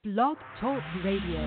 Blog Talk Radio.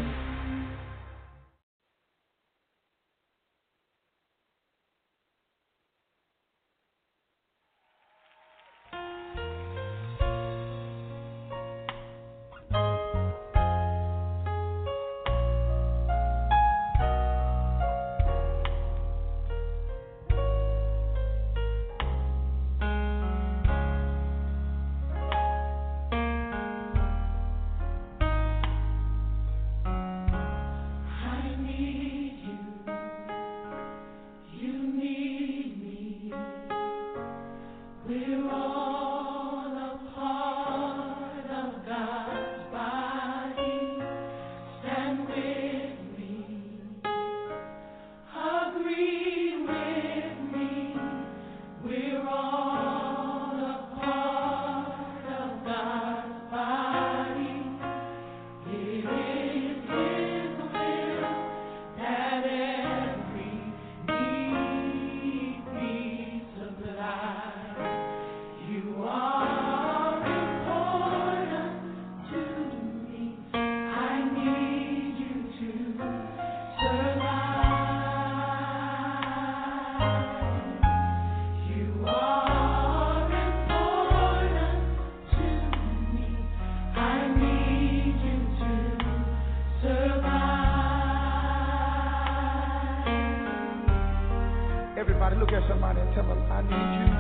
Everybody look at somebody and tell them, I need you.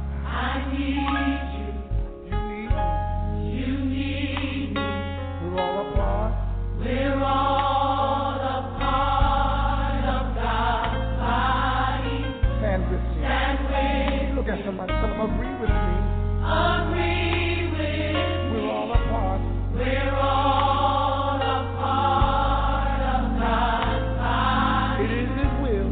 I need you. You need me. You need me. We're all a part. We're all a part of God's body. Stand with me. Stand with. Look at somebody, tell them, agree with me. Agree with me. We're all a part. We're all a part of God's body. It is His will.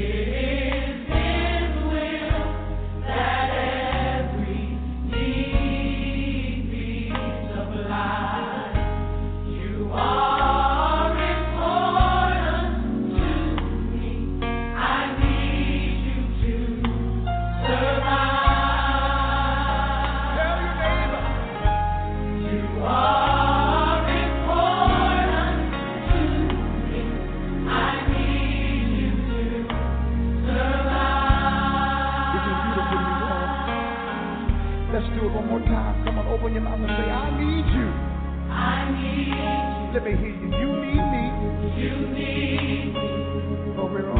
Open your mouth and say, I need you. I need you. Let me hear you. You need me. You need me. For we're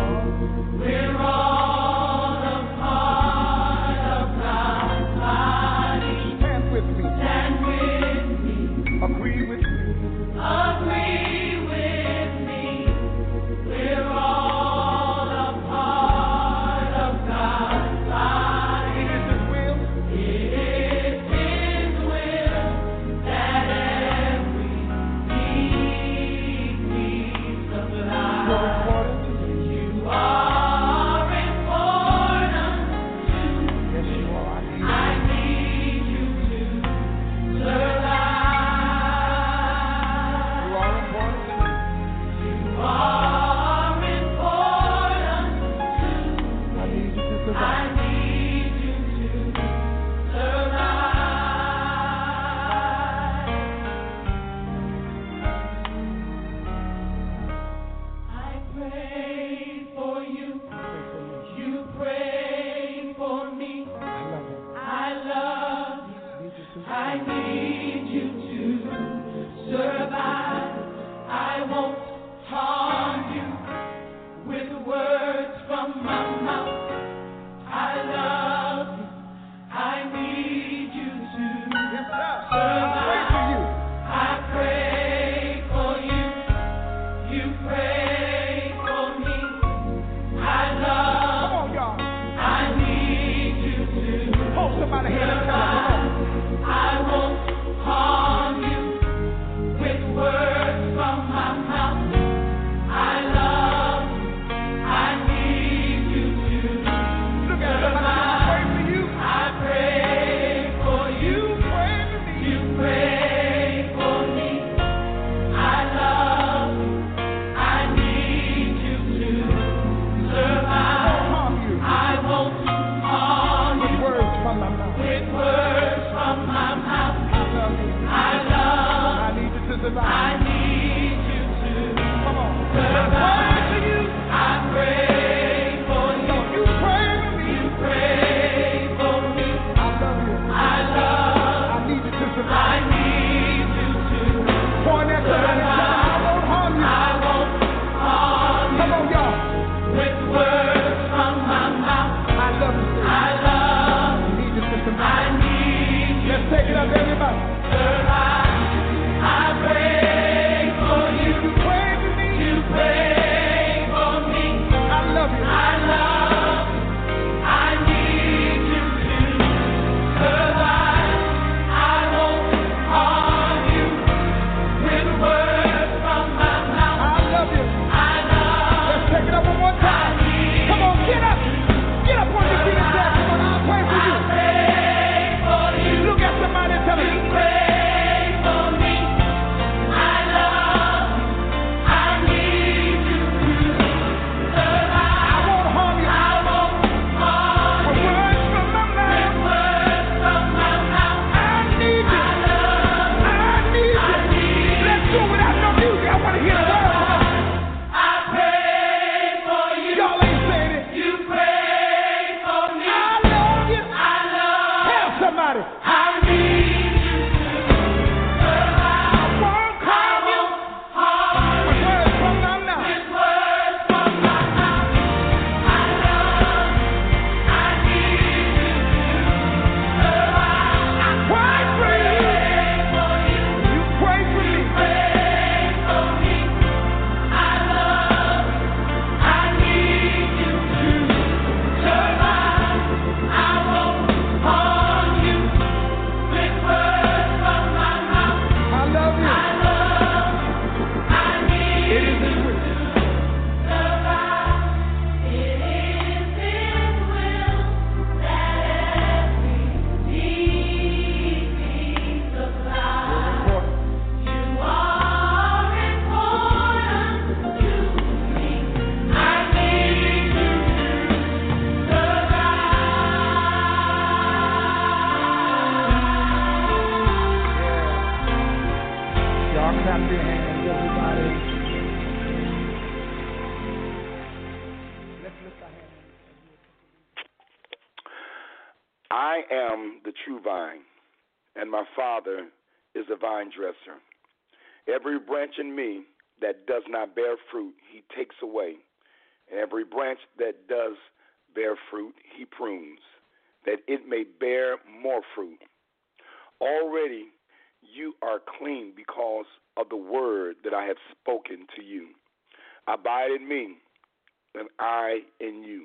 all a part of God's body. Stand with me. Stand with me. Agree with me. Agree with me. We're all a part of God's body. It is His will. It is His will that every need be supplied. You're important to me. You are important to me. Yes, you are. I need you to survive. You are important to me. You are important to me. I need you to survive. I need you to survive. I pray for you. Pray for me. You pray for me. I love you. I love you. I need you to survive. I won't harm you with words from my mouth. I love you. I need you to survive. I pray for you. You pray for me. I love. Come on, y'all. I need you to hold somebody here and tell them, come on. I won't harm you with words from my mouth. I love you. I need you to look at somebody. Pray for you. I pray for you. Pray for me. You pray for me. I love you. I need you to survive. I won't harm you with words from my mouth. I love you. I need you to survive. I am the true vine, and my Father is the vine dresser. Every branch in me that does not bear fruit, he takes away. And every branch that does bear fruit, he prunes, that it may bear more fruit. Already you are clean because of the word that I have spoken to you. Abide in me, and I in you.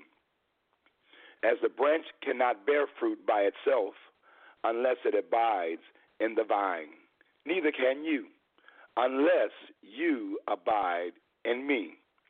As the branch cannot bear fruit by itself unless it abides in the vine, neither can you unless you abide in me.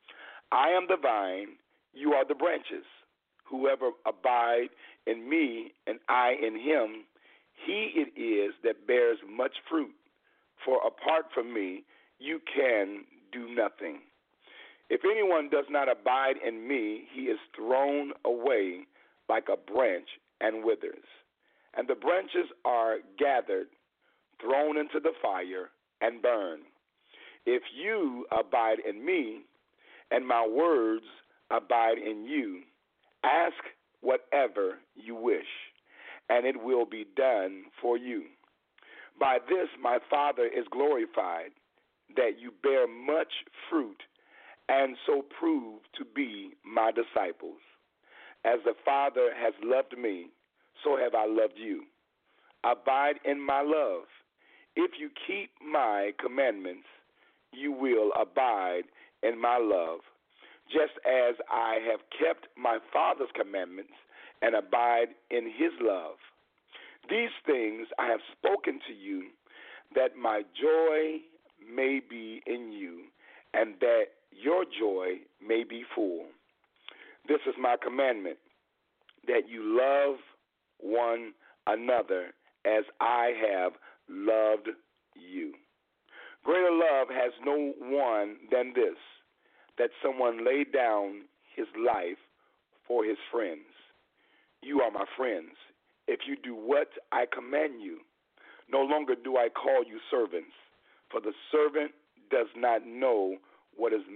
I am the vine, you are the branches. Whoever abide in me and I in him, he it is that bears much fruit. For apart from me, you can do nothing. If anyone does not abide in me, he is thrown away like a branch and withers. And the branches are gathered, thrown into the fire, and burned. If you abide in me, and my words abide in you, ask whatever you wish, and it will be done for you. By this my Father is glorified, that you bear much fruit, and so prove to be my disciples. As the Father has loved me, so have I loved you. Abide in my love. If you keep my commandments, you will abide in my love, just as I have kept my Father's commandments and abide in his love. These things I have spoken to you, that my joy may be in you, and that your joy may be full. This is my commandment, that you love one another as I have loved you. Greater love has no one than this, that someone lay down his life for his friends. You are my friends, if you do what I command you. No longer do I call you servants, for the servant does not know what his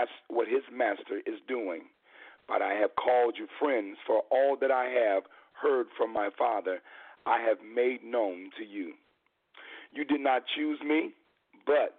master is doing. But I have called you friends, for all that I have heard from my Father I have made known to you. You did not choose me, but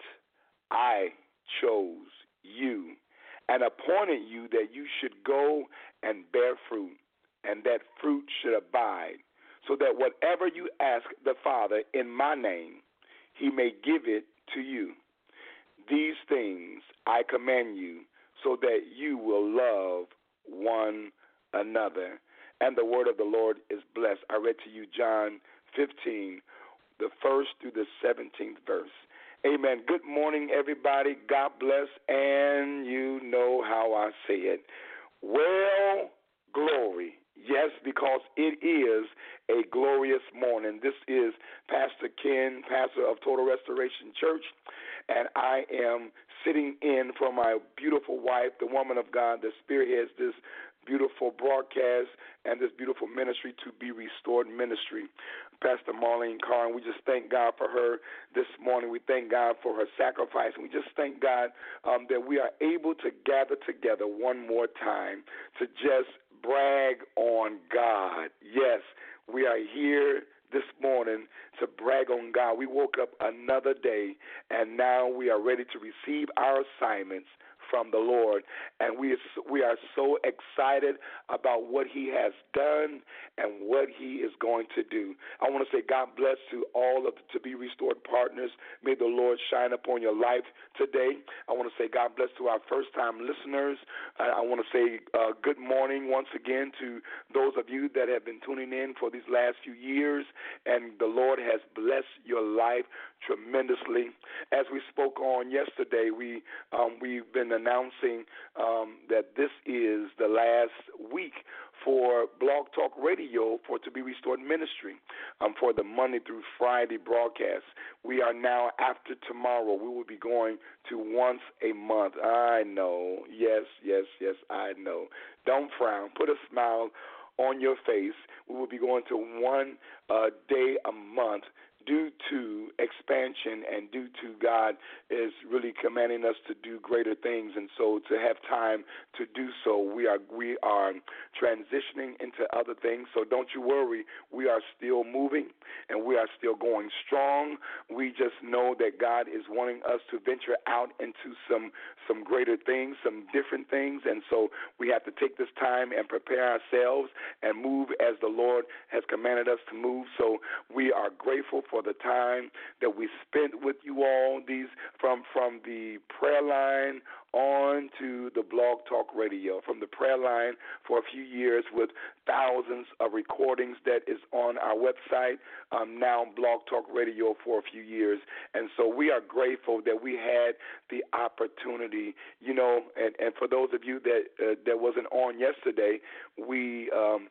I chose you and appointed you that you should go and bear fruit, and that fruit should abide, so that whatever you ask the Father in my name, he may give it to you. These things I command you, so that you will love one another. And the word of the Lord is blessed. I read to you John 15, the 1st through the 17th verse. Amen. Good morning, everybody. God bless, and you know how I say it. Well, glory. Yes, because it is a glorious morning. This is Pastor Ken, pastor of Total Restoration Church, and I am sitting in for my beautiful wife, the woman of God that spearheads this beautiful broadcast and this beautiful ministry, To Be Restored Ministry, Pastor Marlene Carr. We just thank God for her this morning. We thank God for her sacrifice. And we just thank God that we are able to gather together one more time to just brag on God. Yes, we are here this morning to brag on God. We woke up another day, and now we are ready to receive our assignments from the Lord. And we are so excited about what he has done and what he is going to do. I want to say God bless to all of the To Be Restored partners. May the Lord shine upon your life today. I want to say God bless to our first-time listeners. I want to say good morning once again to those of you that have been tuning in for these last few years, and the Lord has blessed your life tremendously. As we spoke on yesterday, we've been announcing that this is the last week for Blog Talk Radio for To Be Restored Ministry for the Monday through Friday broadcast. We are now, after tomorrow, we will be going to once a month. I know. Yes, I know. Don't frown. Put a smile on your face. We will be going to one day a month due to expansion and due to God is really commanding us to do greater things. And so to have time to do so, we are transitioning into other things. So don't you worry. We are still moving and we are still going strong. We just know that God is wanting us to venture out into some greater things, some different things. And so we have to take this time and prepare ourselves and move as the Lord has commanded us to move. So we are grateful for the time that we spent with you all, these from the prayer line on to the Blog Talk Radio, from the prayer line for a few years with thousands of recordings that is on our website, now Blog Talk Radio for a few years. And so we are grateful that we had the opportunity, and for those of you that wasn't on yesterday, we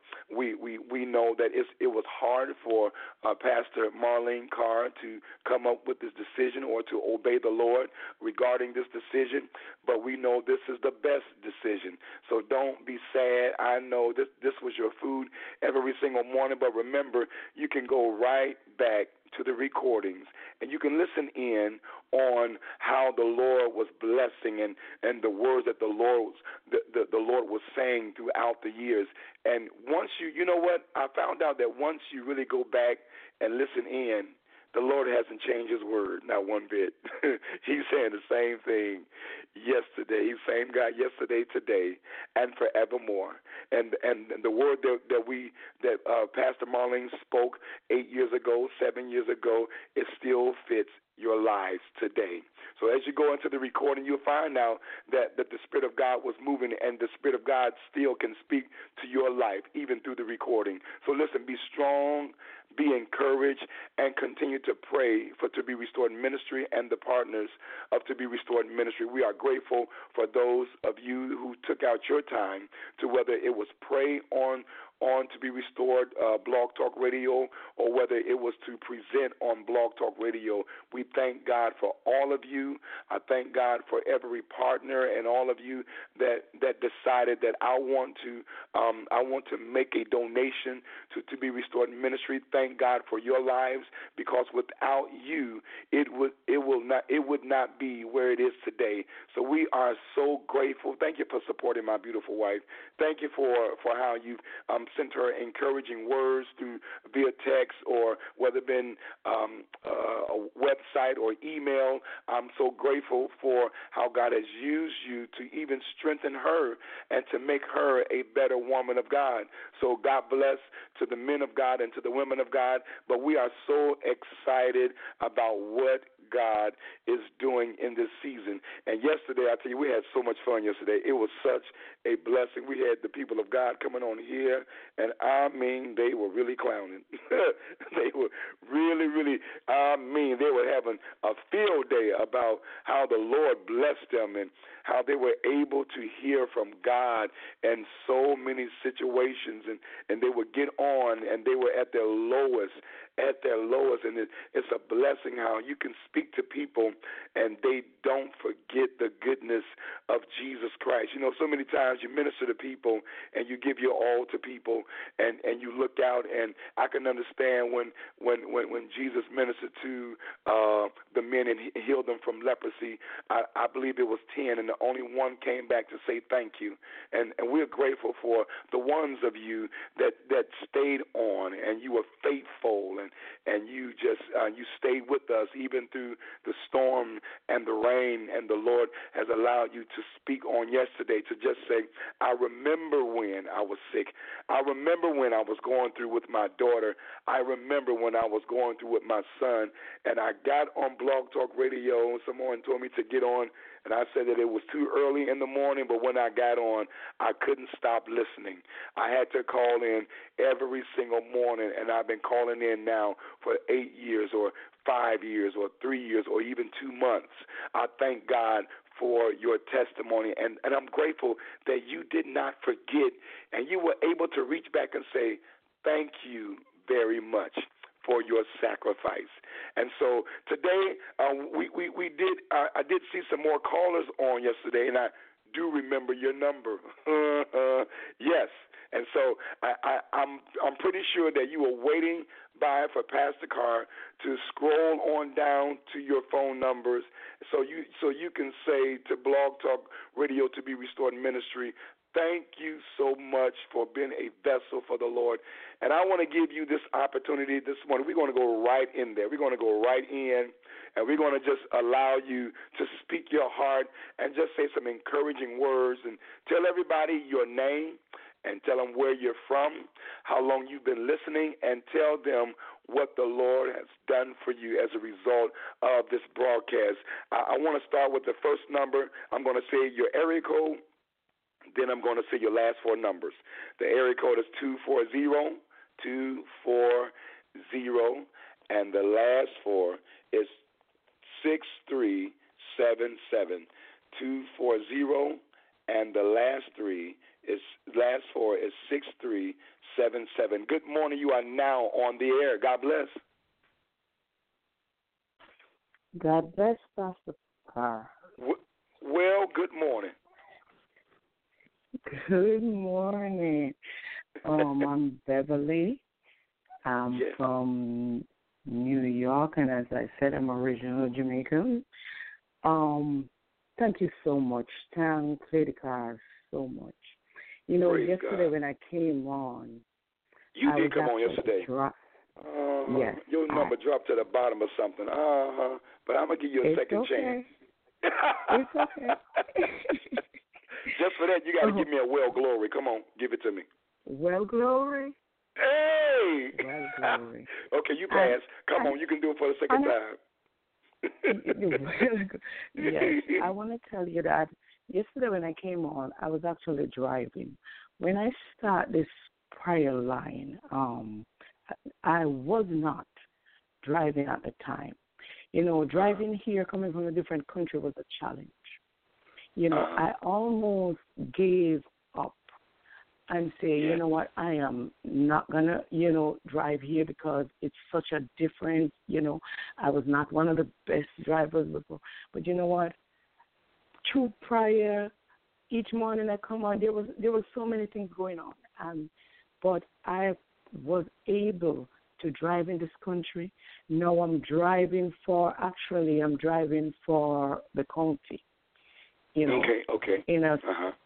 know that it was hard for Pastor Marlene Carr to come up with this decision or to obey the Lord regarding this decision, but we know this is the best decision. So don't be sad. I know this was your food every single morning, but remember, you can go right back to the recordings, and you can listen in on how the Lord was blessing and the words that the Lord was saying throughout the years. And once you know what? I found out that once you really go back and listen in, the Lord hasn't changed his word, not one bit. He's saying the same thing yesterday. He's the same God yesterday, today, and forevermore. And the word that Pastor Marlene spoke 8 years ago, 7 years ago, it still fits your lives today. So as you go into the recording, you'll find out that the Spirit of God was moving, and the Spirit of God still can speak to your life, even through the recording. So listen, be strong, be encouraged, and continue to pray for To Be Restored Ministry and the partners of To Be Restored Ministry. We are grateful for those of you who took out your time to, whether it was pray on To Be Restored Blog Talk Radio, or whether it was to present on Blog Talk Radio. We thank God for all of you. I thank God for every partner and all of you that decided that I want to make a donation to Be Restored Ministry. Thank God for your lives, because without you, it would not be where it is today. So we are so grateful. Thank you for supporting my beautiful wife. Thank you for how you've sent her encouraging words via text, or whether it been a website or email. I'm so grateful for how God has used you to even strengthen her and to make her a better woman of God. So God bless to the men of God and to the women of God. But we are so excited about what God is doing in this season. And yesterday, I tell you, we had so much fun yesterday. It was such a blessing. We had the people of God coming on here, and I mean, they were really clowning. They were really, they were having a field day about how the Lord blessed them and how they were able to hear from God in so many situations, and they would get on, and they were at their lowest, and it's a blessing how you can speak to people and they don't forget the goodness of Jesus Christ. You know, so many times you minister to people and you give your all to people, and you look out, and I can understand when Jesus ministered to the men and healed them from leprosy. I believe it was 10, and the only one came back to say thank you. And we're grateful for the ones of you that stayed on, and you were faithful, and you just you stayed with us even through the storm and the rain, and the Lord has allowed you to speak on yesterday to just say, I remember when I was sick. I remember when I was going through with my daughter. I remember when I was going through with my son, and I got on Blog Talk Radio, and someone told me to get on, and I said that it was too early in the morning, but when I got on, I couldn't stop listening. I had to call in every single morning, and I've been calling in now for 8 years or 5 years or 3 years or even 2 months. I thank God for your testimony, and I'm grateful that you did not forget, and you were able to reach back and say, thank you very much for your sacrifice. And so today we did I did see some more callers on yesterday, and I do remember your number. Yes. And so I'm pretty sure that you were waiting by for Pastor Carr to scroll on down to your phone numbers so you can say to Blog Talk Radio to be Restored Ministry, thank you so much for being a vessel for the Lord. And I want to give you this opportunity this morning. We're going to go right in there. We're going to go right in, and we're going to just allow you to speak your heart and just say some encouraging words and tell everybody your name and tell them where you're from, how long you've been listening, and tell them what the Lord has done for you as a result of this broadcast. I want to start with the first number. I'm going to say your area code. Then I'm going to say your last four numbers. The area code is 240, and the last four is 6377. 240, and the last four is 6377. Good morning. You are now on the air. God bless. God bless, Pastor Carr. Well, good morning. Good morning. I'm Beverly. I'm from New York, and as I said, I'm original Jamaican. Thank you so much. Thank Lady Carr so much. You know, Praise yesterday God. when I came on, you did come on yesterday. Yes. Your number dropped to the bottom or something. But I'm going to give you a second chance. It's okay. Just for that, you got to give me a well glory. Come on, give it to me. Well glory? Hey! Well glory. Okay, you pass. Come on, you can do it for the second time. Yes, I want to tell you that yesterday when I came on, I was actually driving. When I start this prayer line, I was not driving at the time. You know, driving here, coming from a different country, was a challenge. You know, I almost gave up and say, you know what, I am not going to, drive here because it's such a difference. You know, I was not one of the best drivers before. But you know what? Through prayer, each morning I come on, there was so many things going on. But I was able to drive in this country. Now I'm driving for the county. You know, okay. In a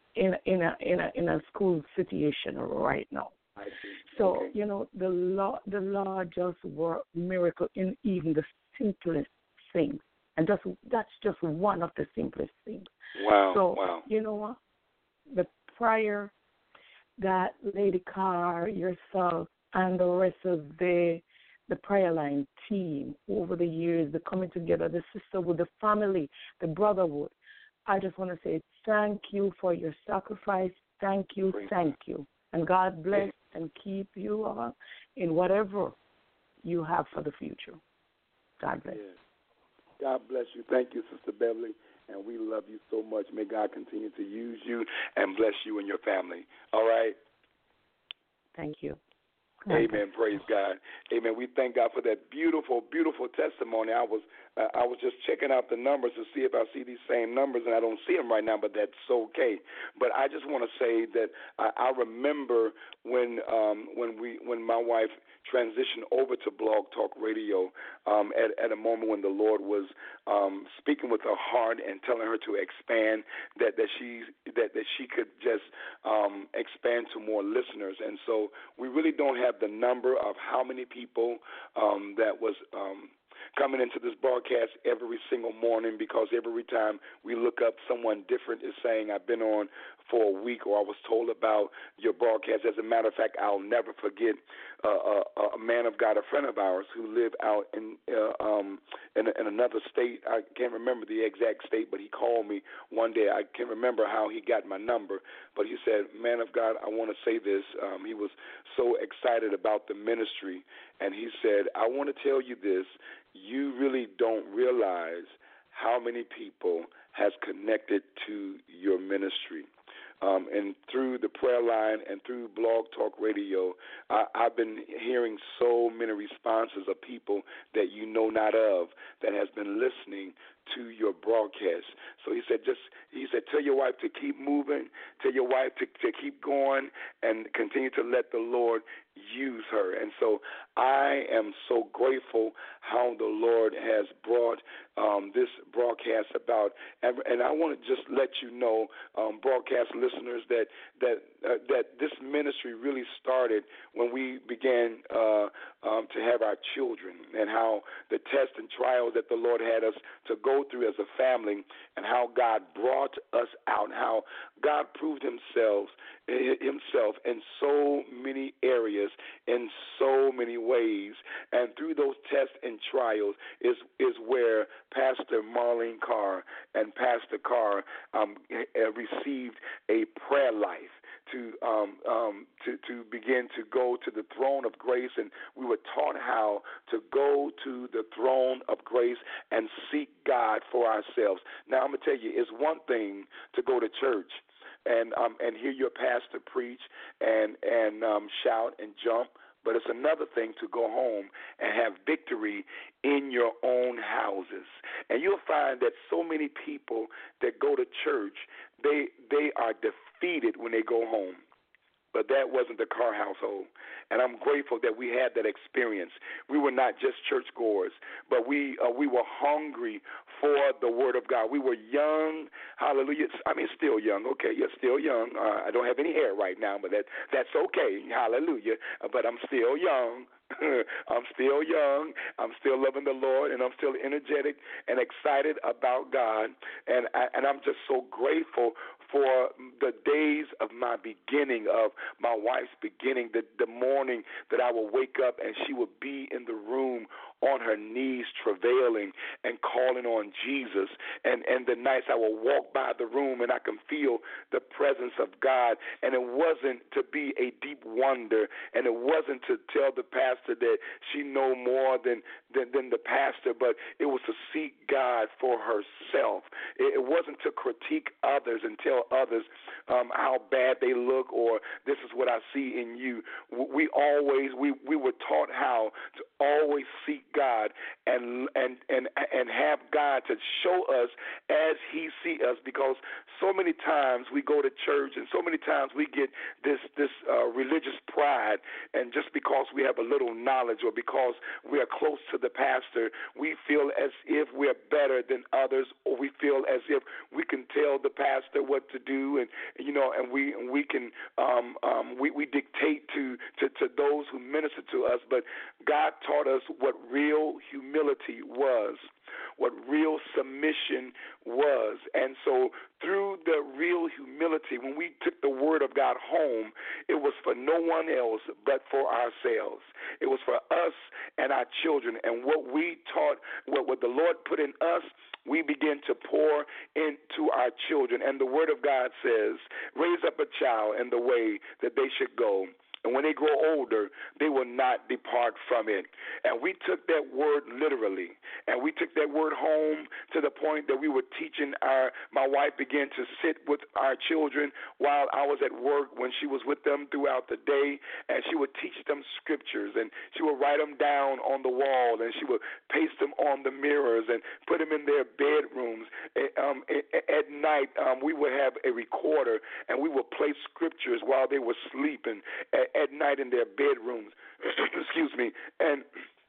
school situation right now. I see. So you know, the Lord just worked miracle in even the simplest things, and that's just one of the simplest things. Wow. So wow. You know what? The prayer that Lady Carr, yourself, and the rest of the prayer line team over the years, the coming together, the sisterhood, the family, the brotherhood. I just want to say thank you for your sacrifice. Thank you. And God bless and keep you all in whatever you have for the future. God bless. Yes. God bless you. Thank you, Sister Beverly, and we love you so much. May God continue to use you and bless you and your family. All right? Thank you. Amen. Praise God. Amen. We thank God for that beautiful, beautiful testimony. I was I was just checking out the numbers to see if I see these same numbers, and I don't see them right now, but that's okay. But I just want to say that I remember when my wife transitioned over to Blog Talk Radio at a moment when the Lord was speaking with her heart and telling her to expand, that she could just expand to more listeners. And so we really don't have the number of how many people that was coming into this broadcast every single morning, because every time we look up, someone different is saying, I've been on for a week, or I was told about your broadcast. As a matter of fact, I'll never forget a man of God, a friend of ours, who lived out in another state. I can't remember the exact state, but he called me one day. I can't remember how he got my number, but he said, man of God, I want to say this. He was so excited about the ministry, and he said, I want to tell you this. You really don't realize how many people has connected to your ministry. And through the prayer line and through Blog Talk Radio, I've been hearing so many responses of people that you know not of that has been listening to your broadcast. So he said, tell your wife to keep moving, tell your wife to keep going, and continue to let the Lord use her. And so I am so grateful how the Lord has brought this broadcast about. And I want to just let you know, broadcast listeners, that this ministry really started when we began to have our children, and how the tests and trials that the Lord had us to go through as a family, and how God brought us out, how God proved himself in so many areas, in so many ways. And through those tests and trials is where Pastor Marlene Carr and Pastor Carr received a prayer life to begin to go to the throne of grace, and we were taught how to go to the throne of grace and seek God for ourselves. Now, I'm going to tell you, it's one thing to go to church and hear your pastor preach and shout and jump, but it's another thing to go home and have victory in your own houses. And you'll find that so many people that go to church, they are defeated when they go home. But that wasn't the Carr household. And I'm grateful that we had that experience. We were not just churchgoers, but we were hungry for the Word of God. We were young. Hallelujah. I mean, still young. Okay, you're still young. I don't have any hair right now, but that's okay. Hallelujah. But I'm still young. I'm still young. I'm still loving the Lord, and I'm still energetic and excited about God. And I'm just so grateful for the days of my beginning, of my wife's beginning, the morning that I would wake up and she would be in the room on her knees travailing and calling on Jesus, and the nights I will walk by the room and I can feel the presence of God. And it wasn't to be a deep wonder, and it wasn't to tell the pastor that she know more than the pastor, but it was to seek God for herself. It wasn't to critique others and tell others how bad they look, or this is what I see in you. We were taught how to always seek God and have God to show us as He see us, because so many times we go to church and so many times we get this religious pride, and just because we have a little knowledge or because we are close to the pastor, we feel as if we're better than others, or we feel as if we can tell the pastor what to do, and we can we dictate to those who minister to us. But God taught us what real humility was, what real submission was. And so through the real humility, when we took the Word of God home, it was for no one else but for ourselves. It was for us and our children. And what we taught, what the Lord put in us, we begin to pour into our children. And the Word of God says, raise up a child in the way that they should go, And when they grow older, they will not depart from it. And we took that word literally. And we took that word home to the point that we were teaching my wife began to sit with our children while I was at work when she was with them throughout the day. And she would teach them scriptures. And she would write them down on the wall. And she would paste them on the mirrors and put them in their bedrooms. At night, we would have a recorder and we would play scriptures while they were sleeping at night in their bedrooms. Excuse me. And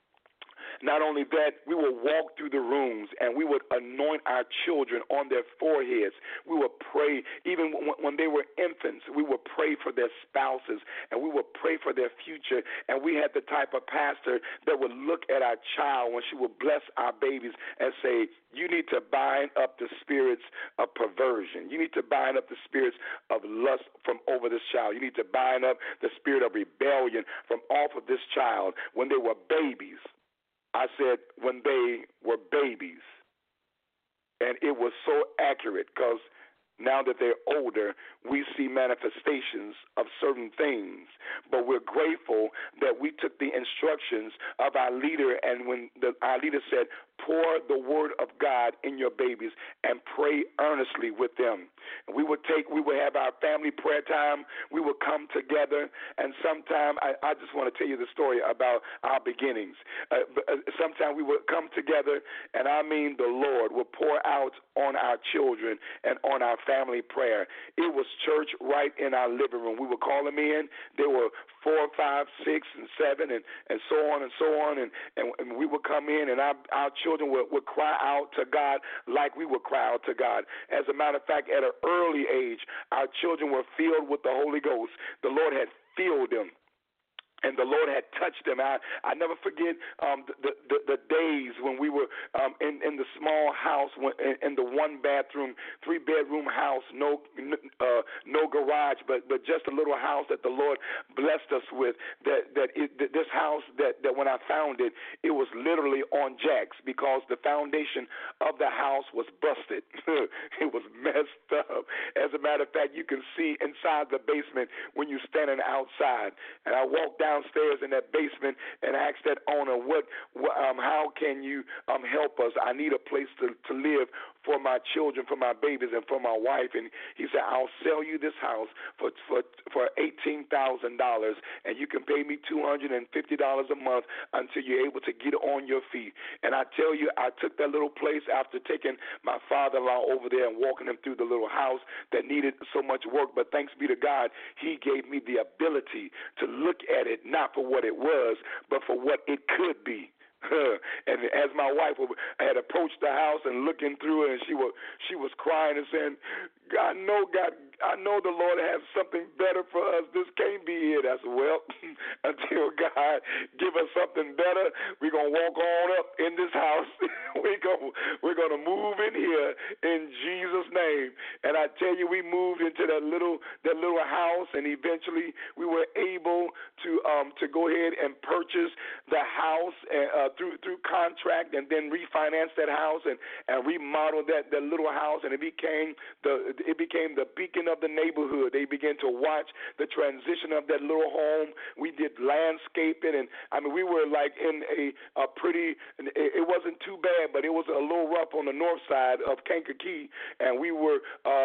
not only that, we would walk through the rooms and we would anoint our children on their foreheads. We would pray, even when they were infants, we would pray for their spouses and we would pray for their future. And we had the type of pastor that would look at our child when she would bless our babies and say, you need to bind up the spirits of perversion. You need to bind up the spirits of lust from over this child. You need to bind up the spirit of rebellion from off of this child when they were babies. I said when they were babies. And it was so accurate because now that they're older, we see manifestations of certain things. But we're grateful that we took the instructions of our leader, and when our leader said, pour the word of God in your babies and pray earnestly with them. And we would have our family prayer time. We would come together, and sometime I just want to tell you the story about our beginnings. Sometime we would come together, and I mean the Lord would pour out on our children and on our family prayer. It was church right in our living room. We would call them in. There were 4, 5, 6, and 7, and so on and so on. And we would come in, and our children would cry out to God like we would cry out to God. As a matter of fact, at an early age, our children were filled with the Holy Ghost. The Lord had filled them. And the Lord had touched them. I never forget the days when we were in the small house, in the 1-bathroom, 3-bedroom house, no garage, but just a little house that the Lord blessed us with. This house that when I found it, it was literally on jacks because the foundation of the house was busted. It was messed up. As a matter of fact, you can see inside the basement when you're standing outside. And I walked downstairs in that basement and asked that owner, how can you help us? I need a place to live for my children, for my babies, and for my wife. And he said, I'll sell you this house for $18,000, and you can pay me $250 a month until you're able to get on your feet. And I tell you, I took that little place after taking my father-in-law over there and walking him through the little house that needed so much work. But thanks be to God, he gave me the ability to look at it not for what it was, but for what it could be. And as my wife had approached the house and looking through it, and she was crying and saying, God, I know the Lord has something better for us. This can't be it. I said, well, until God give us something better, we're gonna walk on up in this house. we're gonna move in here in Jesus' name. And I tell you, we moved into that little house, and eventually we were able to go ahead and purchase the house through contract, and then refinance that house and remodel that little house, and it became the beacon of the neighborhood. They began to watch the transition of that little home. We did landscaping, and I mean, we were like in a pretty. It wasn't too bad, but it was a little rough on the north side of Kankakee, and we were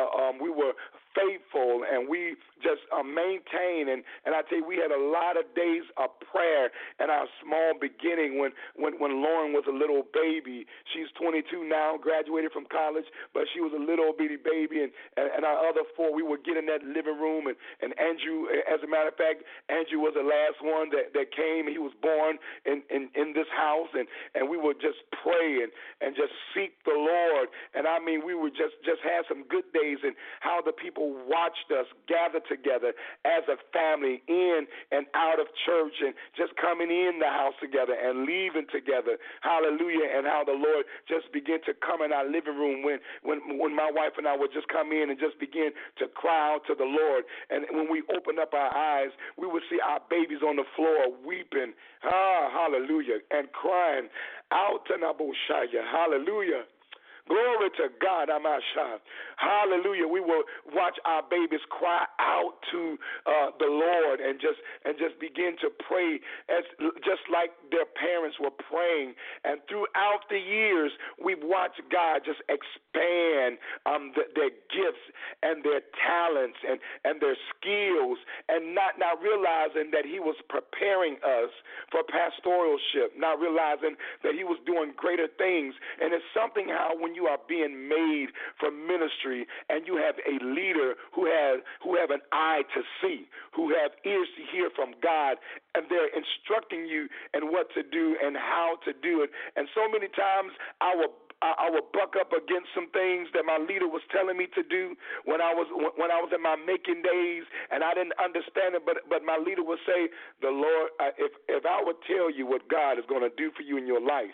faithful, and we just maintained. And I tell you, we had a lot of days of prayer in our small beginning when Lauren was a little baby. She's 22 now, graduated from college, but she was a little bitty baby, and our other 4, we would get in that living room, and Andrew, as a matter of fact, Andrew was the last one that came. He was born in this house, and we would just pray and just seek the Lord. And I mean, we would just have some good days, and how the people watched us gather together as a family in and out of church, and just coming in the house together and leaving together. Hallelujah. And how the Lord just began to come in our living room when my wife and I would just come in and just begin to cry out to the Lord. And when we opened up our eyes, we would see our babies on the floor weeping, hallelujah, and crying out to Naboshaya, hallelujah. Glory to God. Amasha. Hallelujah. We will watch our babies cry out to the Lord and just begin to pray just like their parents were praying. And throughout the years, we've watched God just expand their gifts and their talents and their skills, and not realizing that He was preparing us for pastoralship, not realizing that He was doing greater things. And it's something how when you are being made for ministry and you have a leader who have an eye to see, who have ears to hear from God, and they're instructing you in what to do and how to do it. And so many times I would buck up against some things that my leader was telling me to do when I was in my making days, and I didn't understand it. But my leader would say, "The Lord, if I would tell you what God is going to do for you in your life,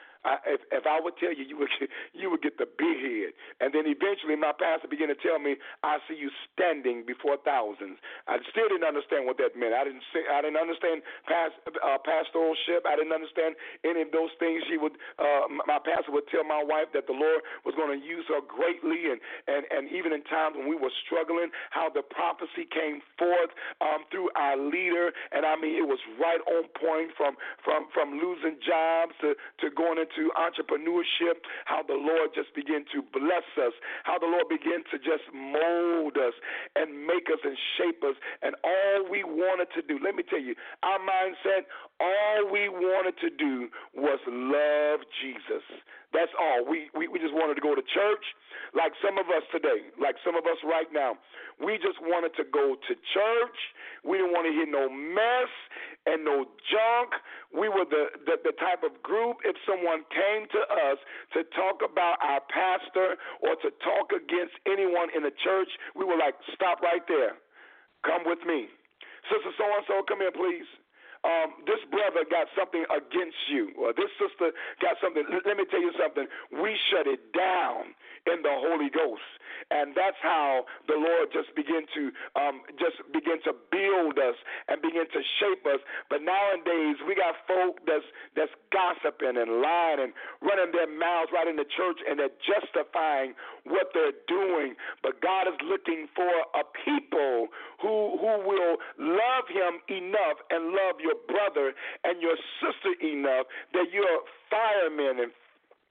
if I would tell you, you would get the big head." And then eventually my pastor began to tell me, "I see you standing before thousands." I still didn't understand what that meant. I didn't understand pastoralship. I didn't understand any of those things. My pastor would tell my wife that the Lord was going to use her greatly, and even in times when we were struggling, how the prophecy came forth through our leader. And I mean, it was right on point from losing jobs to going into entrepreneurship, how the Lord just began to bless us, how the Lord began to just mold us and make us and shape us. And all we wanted to do, let me tell you, our mindset, all we wanted to do was love Jesus. That's all. We just wanted to go to church, like some of us today, like some of us right now. We just wanted to go to church. We didn't want to hear no mess and no junk. We were the type of group, if someone came to us to talk about our pastor or to talk against anyone in the church, we were like, "Stop right there. Come with me. Sister so-and-so, come here, please. This brother got something against you, or this sister got something." Let me tell you something. We shut it down in the Holy Ghost, and that's how the Lord just begin to build us and begin to shape us. But nowadays we got folk that's gossiping and lying and running their mouths right in the church, and they're justifying what they're doing. But God is looking for a people who will love Him enough and love your brother and your sister enough that you're firemen and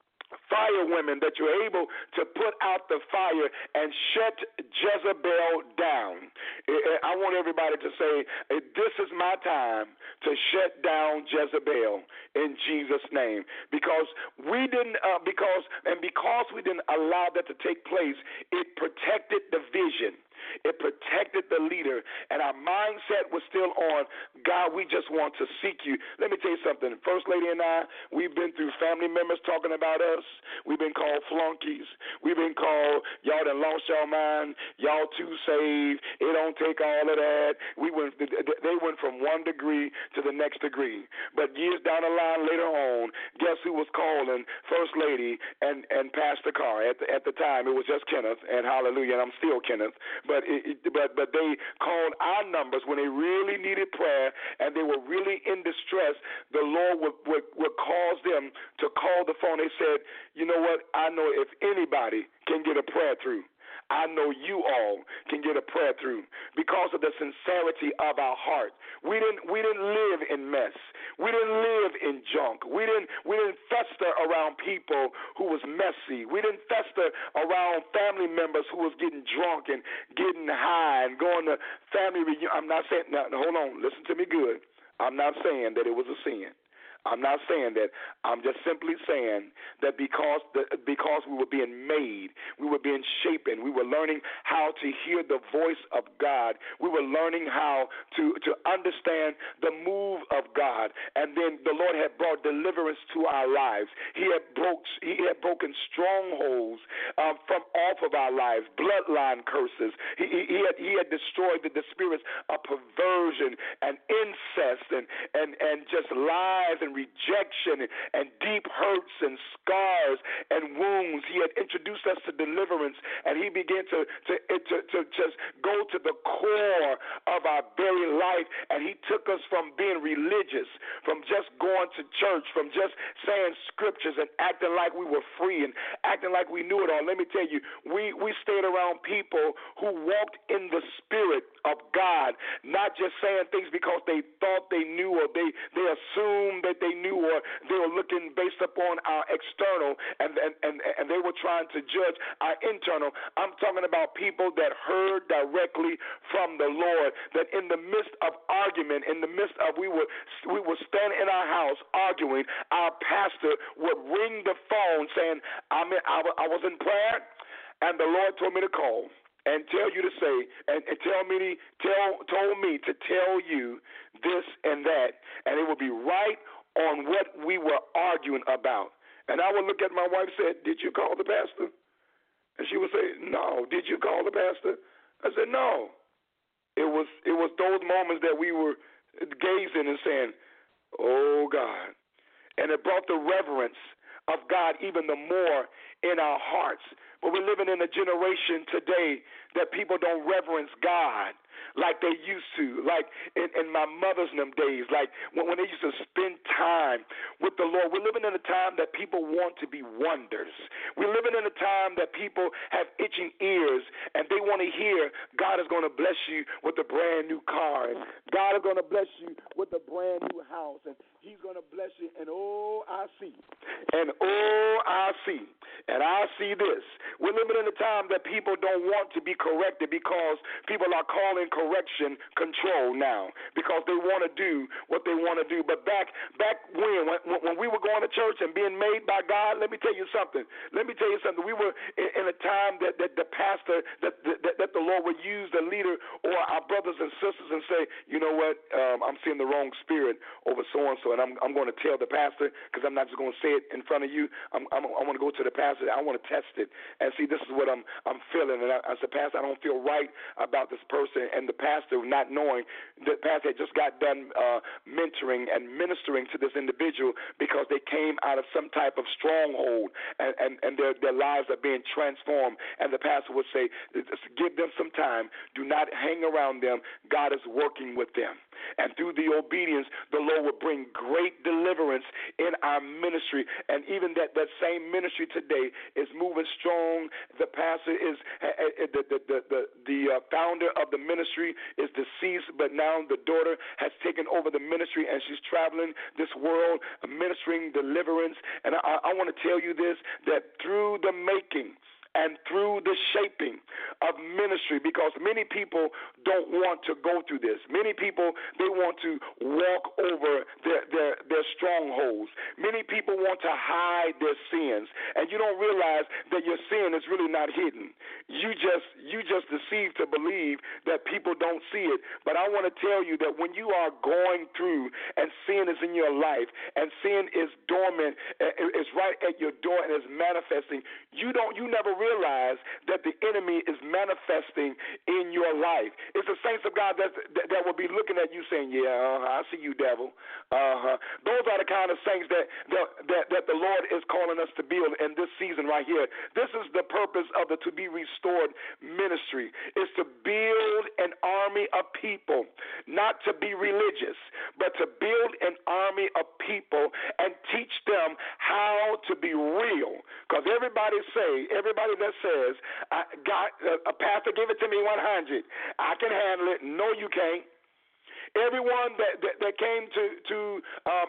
firewomen, that you're able to put out the fire and shut Jezebel down. I want everybody to say, "This is my time to shut down Jezebel in Jesus' name." Because we didn't, because we didn't allow that to take place, it protected the vision. It protected the leader, and our mindset was still on, "God, we just want to seek you." Let me tell you something. First Lady and I, we've been through family members talking about us. We've been called flunkies. We've been called, "Y'all done lost y'all mind. Y'all too saved. It don't take all of that." They went from one degree to the next degree. But years down the line, later on, guess who was calling First Lady and Pastor Carr? At the time, it was just Kenneth, and hallelujah, and I'm still Kenneth. But they called our numbers when they really needed prayer and they were really in distress. The Lord would cause them to call the phone. They said, "You know what? I know if anybody can get a prayer through, I know you all can get a prayer through," because of the sincerity of our heart. We didn't live in mess. We didn't live in junk. We didn't fester around people who was messy. We didn't fester around family members who was getting drunk and getting high and going to family reunion. I'm not saying, now hold on, listen to me good. I'm not saying that it was a sin. I'm not saying that. I'm just simply saying that because we were being made, we were being shaped, we were learning how to hear the voice of God. We were learning how to understand the move of God. And then the Lord had brought deliverance to our lives. He had broken strongholds from off of our lives, bloodline curses. He had destroyed the spirits of perversion and incest and just lies and rejection and deep hurts and scars and wounds. He had introduced us to deliverance, and he began to just go to the core of our very life, and he took us from being religious, from just going to church, from just saying scriptures and acting like we were free and acting like we knew it all. Let me tell you, we stayed around people who walked in the spirit of God, not just saying things because they thought they knew or they assumed that they knew, or they were looking based upon our external and they were trying to judge our internal. I'm talking about people that heard directly from the Lord, that in the midst of argument, in the midst of we would stand in our house arguing, our pastor would ring the phone saying, I was in prayer and the Lord told me to call and tell you to say, and told me to tell you this and that, and it would be right on what we were arguing about. And I would look at my wife and say, did you call the pastor? And she would say, no. Did you call the pastor? I said, no. It was those moments that we were gazing and saying, oh, God. And it brought the reverence of God even the more in our hearts. But we're living in a generation today that people don't reverence God like they used to, like in my mother's days, like when they used to spend time with the Lord. We're living in a time that people want to be wonders. We're living in a time that people have itching ears and they want to hear God is going to bless you with a brand new car, and God is going to bless you with a brand new house, and he's going to bless you, and oh, I see. And oh, I see. And I see this. We're living in a time that people don't want to be corrected because people are calling correction control now because they want to do what they want to do. But back when we were going to church and being made by God, let me tell you something. We were in a time that the pastor, that the Lord would use the leader or our brothers and sisters and say, you know what, I'm seeing the wrong spirit over so-and-so, and I'm going to tell the pastor because I'm not just going to say it in front of you. I want to go to the pastor. I want to test it and see this is what I'm feeling. And I said, Pastor, I don't feel right about this person. And the pastor, not knowing, the pastor had just got done mentoring and ministering to this individual because they came out of some type of stronghold and their lives are being transformed. And the pastor would say, give them some time. Do not hang around them. God is working with them. And through the obedience, the Lord will bring great deliverance in our ministry. And even that same ministry today is moving strong. The pastor is the founder of the ministry is deceased, but now the daughter has taken over the ministry, and she's traveling this world ministering deliverance. And I want to tell you this, that through the making and through the shaping of ministry, because many people don't want to go through this. Many people, they want to walk over their strongholds. Many people want to hide their sins, and you don't realize that your sin is really not hidden. You just deceived to believe that people don't see it. But I want to tell you that when you are going through and sin is in your life and sin is dormant, it's right at your door and is manifesting, you never realize that the enemy is manifesting in your life. It's the saints of God that will be looking at you saying, yeah, I see you, devil. Those are the kind of saints that the Lord is calling us to build in this season right here. This is the purpose of the To Be Restored ministry, is to build an army of people, not to be religious, but to build an army of people and teach them how to be real. Because everybody that says, God, a pastor, give it to me 100. I can handle it. No, you can't. Everyone that came to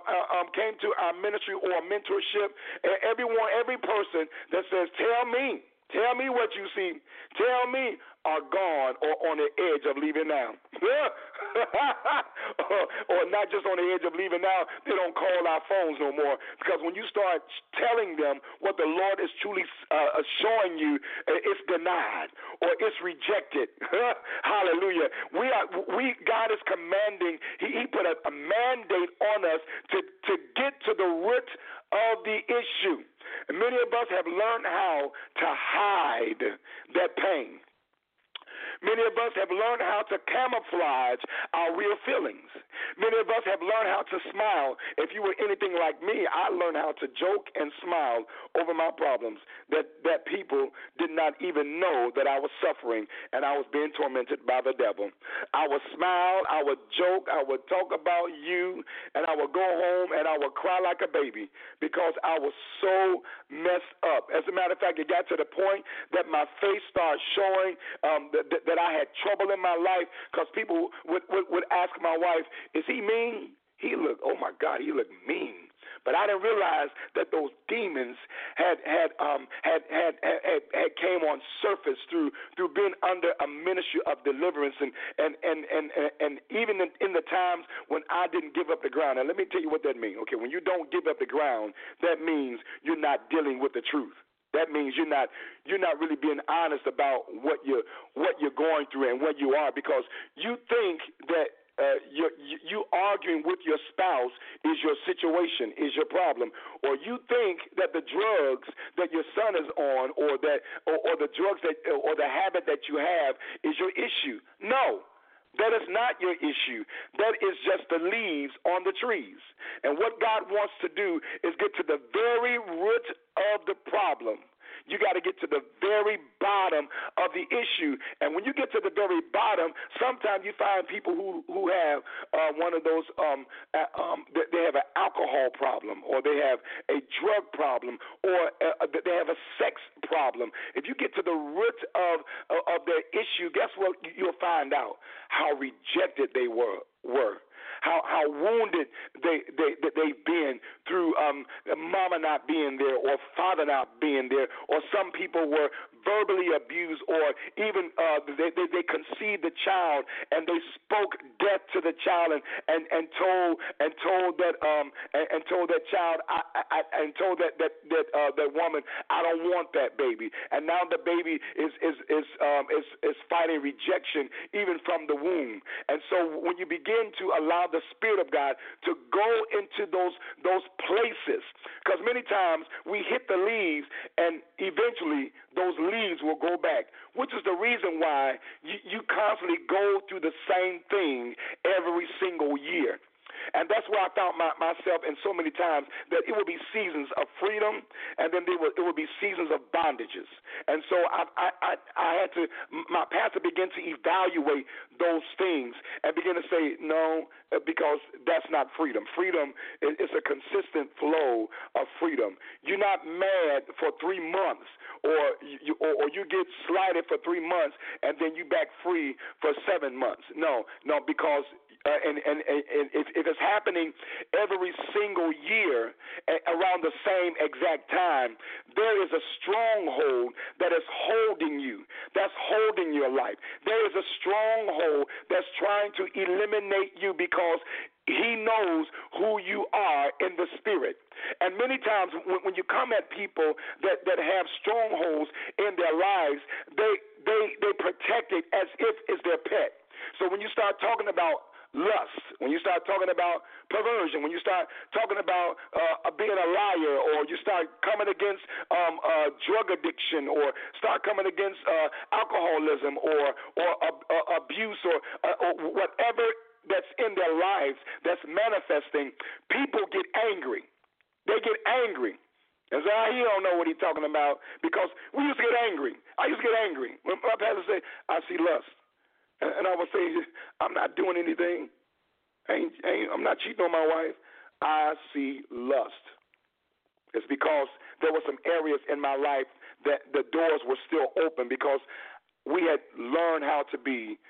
our ministry or mentorship, every person that says, tell me what you see. Tell me are gone or on the edge of leaving now. Or not just on the edge of leaving now, they don't call our phones no more. Because when you start telling them what the Lord is truly showing you, it's denied or it's rejected. Hallelujah. God is commanding, He put a mandate on us to get to the root of the issue. And many of us have learned how to hide that pain. Many of us have learned how to camouflage our real feelings. Many of us have learned how to smile. If you were anything like me, I learned how to joke and smile over my problems that people did not even know that I was suffering and I was being tormented by the devil. I would smile, I would joke, I would talk about you, and I would go home and I would cry like a baby because I was so messed up. As a matter of fact, it got to the point that my face started showing that I had trouble in my life because people would ask my wife, is he mean? He looked, oh my God, he looked mean. But I didn't realize that those demons had came on surface through being under a ministry of deliverance and even in the times when I didn't give up the ground. Now let me tell you what that means. Okay, when you don't give up the ground, that means you're not dealing with the truth. That means you're not really being honest about what you're going through and what you are, because you think that you arguing with your spouse is your situation, is your problem, or you think that the drugs that your son is on, or the drugs or the habit that you have is your issue. No. That is not your issue. That is just the leaves on the trees. And what God wants to do is get to the very root of the problem. You got to get to the very bottom of the issue. And when you get to the very bottom, sometimes you find people who have one of those, they have an alcohol problem, or they have a drug problem, or they have a sex problem. If you get to the root of their issue, guess what you'll find out? How rejected they were. How wounded they've been through mama not being there, or father not being there, or some people were verbally abused, or even they conceived the child and they spoke death to the child and told that child and told that woman, I don't want that baby, and now the baby is fighting rejection even from the womb. And so when you begin to allow the Spirit of God to go into those places, because many times we hit the leaves and eventually those leaves will go back, which is the reason why you constantly go through the same thing every single year. And that's where I found myself in so many times that it would be seasons of freedom, and then it would be seasons of bondages. And so I had to, my pastor began to evaluate those things and begin to say, no, because that's not freedom. Freedom is a consistent flow of freedom. You're not mad for 3 months, or you get slighted for 3 months, and then you back free for 7 months. No, because and if it's happening every single year around the same exact time, there is a stronghold that is holding you, that's holding your life. There is a stronghold that's trying to eliminate you because he knows who you are in the spirit. And many times when you come at people that have strongholds in their lives, they protect it as if it's their pet. So when you start talking about lust, when you start talking about perversion, when you start talking about being a liar, or you start coming against drug addiction, or start coming against alcoholism, or abuse, or whatever that's in their lives that's manifesting, people get angry. They get angry. And so he don't know what he's talking about, because we used to get angry. I used to get angry. When my pastor said, I see lust. And I would say, I'm not doing anything. I'm not cheating on my wife. I see lust. It's because there were some areas in my life that the doors were still open, because we had learned how to be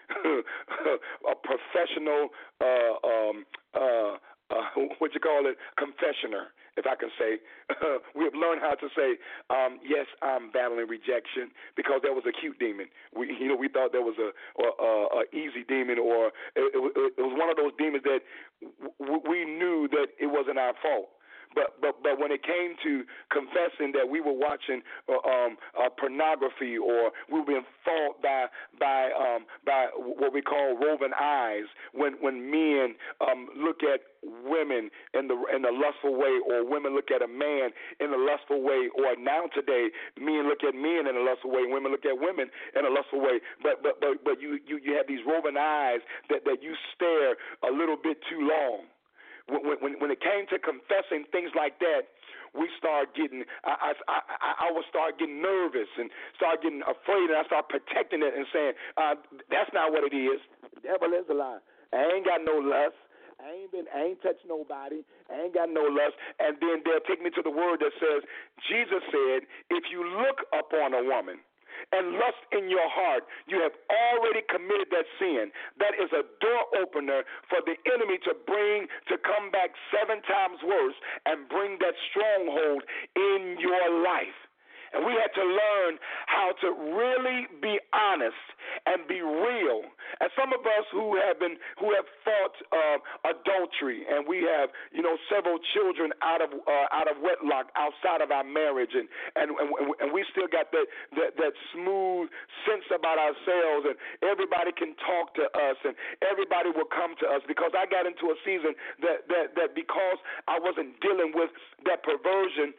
a professional, confessioner. if I can say, we have learned how to say, yes, I'm battling rejection, because there was a cute demon. We thought there was a easy demon, or it was one of those demons that we knew that it wasn't our fault. But when it came to confessing that we were watching pornography, or we were being fooled by what we call roving eyes, when men look at women in a lustful way, or women look at a man in a lustful way, or now today men look at men in a lustful way, women look at women in a lustful way. But you have these roving eyes that you stare a little bit too long. When it came to confessing things like that, we start getting, I would start getting nervous and start getting afraid, and I start protecting it and saying, that's not what it is. The devil is a lie. I ain't got no lust. I ain't touched nobody. I ain't got no lust. And then they'll take me to the word that says, Jesus said, if you look upon a woman and lust in your heart, you have already committed that sin. That is a door opener for the enemy to come back 7 times worse and bring that stronghold in your life. And we had to learn how to really be honest and be real. And some of us who have fought adultery, and we have several children out of wedlock, outside of our marriage, and we still got that smooth sense about ourselves, and everybody can talk to us, and everybody will come to us, because I got into a season that because I wasn't dealing with that perversion,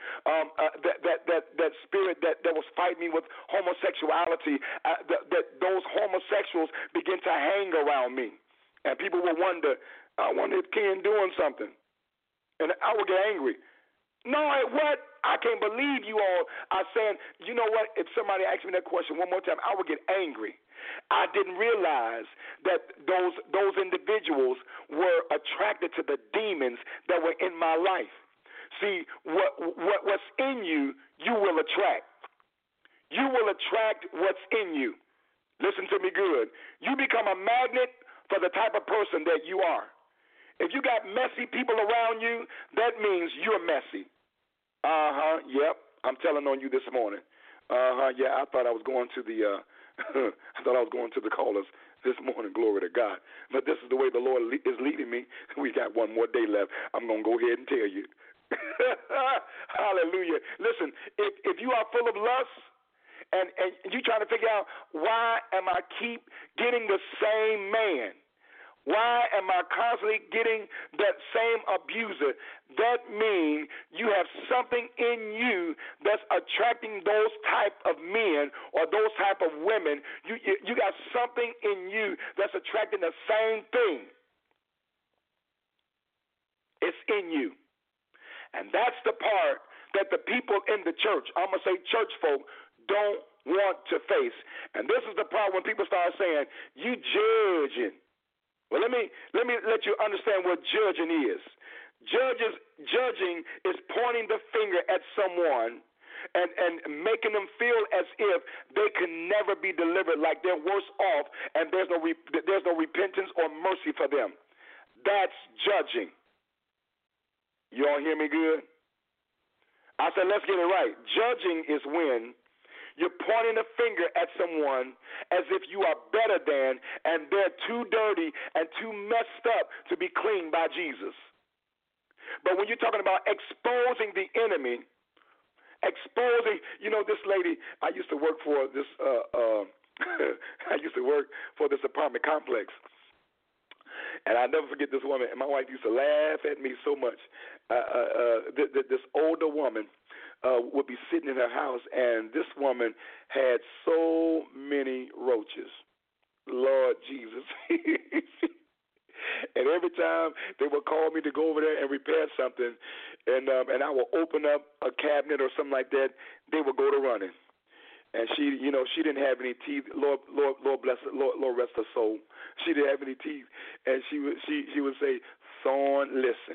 that spirit that was fighting me with homosexuality, that those homosexuals begin to hang around me. And people will wonder, I wonder if Ken doing something. And I would get angry. No, what? I can't believe you all are saying, you know what, if somebody asked me that question one more time, I would get angry. I didn't realize that those individuals were attracted to the demons that were in my life. See, what's in you, you will attract. You will attract what's in you. Listen to me good. You become a magnet for the type of person that you are. If you got messy people around you, that means you're messy. Yep. I'm telling on you this morning. Yeah, I thought I was going to the callers this morning, glory to God. But this is the way the Lord is leading me. We got one more day left. I'm going to go ahead and tell you. Hallelujah. Listen, if you are full of lust and you trying to figure out, why am I keep getting the same man? Why am I constantly getting that same abuser? That means you have something in you that's attracting those type of men or those type of women. You got something in you that's attracting the same thing. It's in you. And that's the part that the people in the church, I'm going to say church folk, don't want to face. And this is the part when people start saying, you judging. Well, let me let you understand what judging is. Judging is pointing the finger at someone and making them feel as if they can never be delivered, like they're worse off, and there's no repentance or mercy for them. That's judging. You all hear me good? I said, let's get it right. Judging is when you're pointing a finger at someone as if you are better than, and they're too dirty and too messed up to be cleaned by Jesus. But when you're talking about exposing the enemy, this lady, I used to work for this apartment complex. And I'll never forget this woman. And my wife used to laugh at me so much. This older woman would be sitting in her house, and this woman had so many roaches. Lord Jesus. And every time they would call me to go over there and repair something, and I would open up a cabinet or something like that, they would go to running. And she didn't have any teeth. Lord bless her, Lord rest her soul. She didn't have any teeth, and she would say, "Son, listen.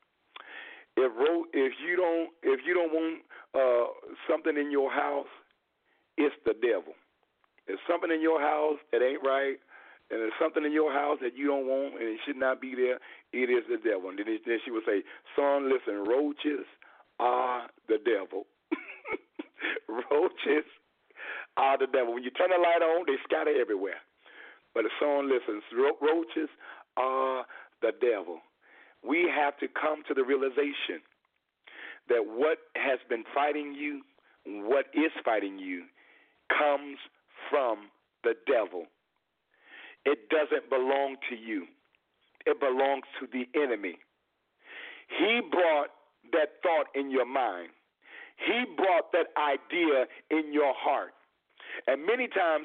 If you don't want something in your house, it's the devil. If something in your house that ain't right, and there's something in your house that you don't want and it should not be there, it is the devil." And then she would say, "Son, listen. Roaches are the devil. Roaches are the devil. When you turn the light on, they scatter everywhere. But the song listens, roaches are the devil. We have to come to the realization that what has been fighting you, what is fighting you, comes from the devil. It doesn't belong to you. It belongs to the enemy. He brought that thought in your mind. He brought that idea in your heart. And many times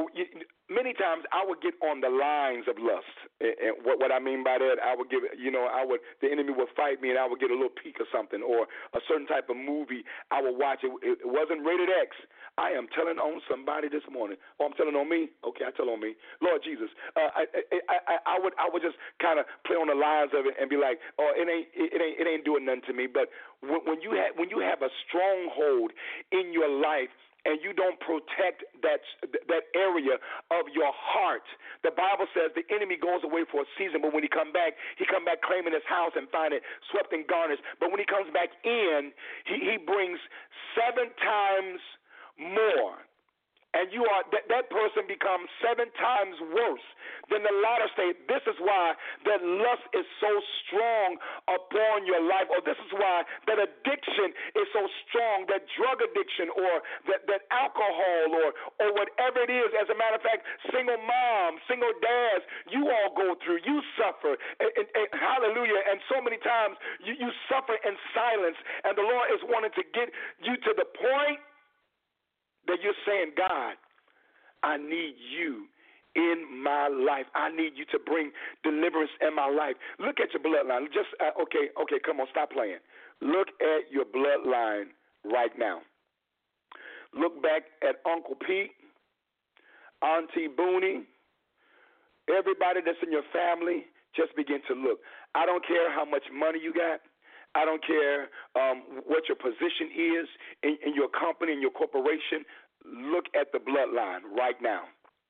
I would get on the lines of lust. And what I mean by that, I would give, the enemy would fight me and I would get a little peek or something, or a certain type of movie I would watch. It wasn't rated X. I am telling on somebody this morning. Oh, I'm telling on me? Okay, I tell on me. Lord Jesus, I would just kind of play on the lines of it and be like, oh, it ain't doing nothing to me. But when you have a stronghold in your life, and you don't protect that area of your heart, the Bible says the enemy goes away for a season, but when he come back claiming his house and find it swept and garnished. But when he comes back in, he brings 7 times more. And that person becomes 7 times worse than the latter state. This is why that lust is so strong upon your life, or this is why that addiction is so strong, that drug addiction or that alcohol or whatever it is. As a matter of fact, single moms, single dads, you all go through, you suffer, and hallelujah. And so many times you suffer in silence, and the Lord is wanting to get you to the point that you're saying, God, I need you in my life. I need you to bring deliverance in my life. Look at your bloodline. Just okay, come on, stop playing. Look at your bloodline right now. Look back at Uncle Pete, Auntie Booney, everybody that's in your family. Just begin to look. I don't care how much money you got. I don't care what your position is in your company, in your corporation. Look at the bloodline right now.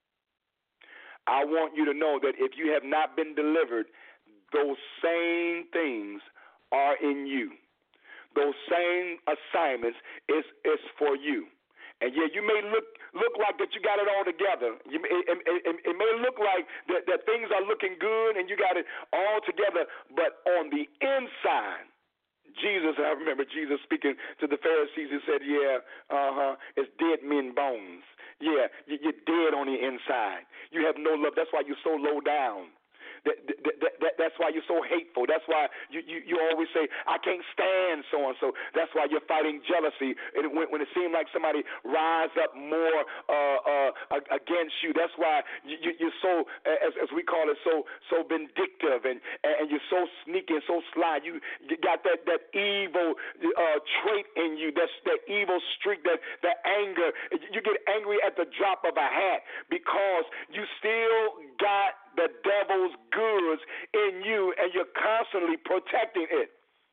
I want you to know that if you have not been delivered, those same things are in you. Those same assignments is for you. And yeah, you may look like that you got it all together. It may look like that things are looking good and you got it all together, but on the inside, I remember Jesus speaking to the Pharisees. He said, it's dead men bones. Yeah, you're dead on the inside. You have no love. That's why you're so low down. That's why you're so hateful. That's why you always say, I can't stand so-and-so. That's why you're fighting jealousy. And when it seems like somebody rise up more against you, that's why you're so, as we call it, so vindictive, and you're so sneaky and so sly. You got that evil trait in you, that evil streak, that anger. You get angry at the drop of a hat because you still got the devil's goods in you, and you're constantly protecting it.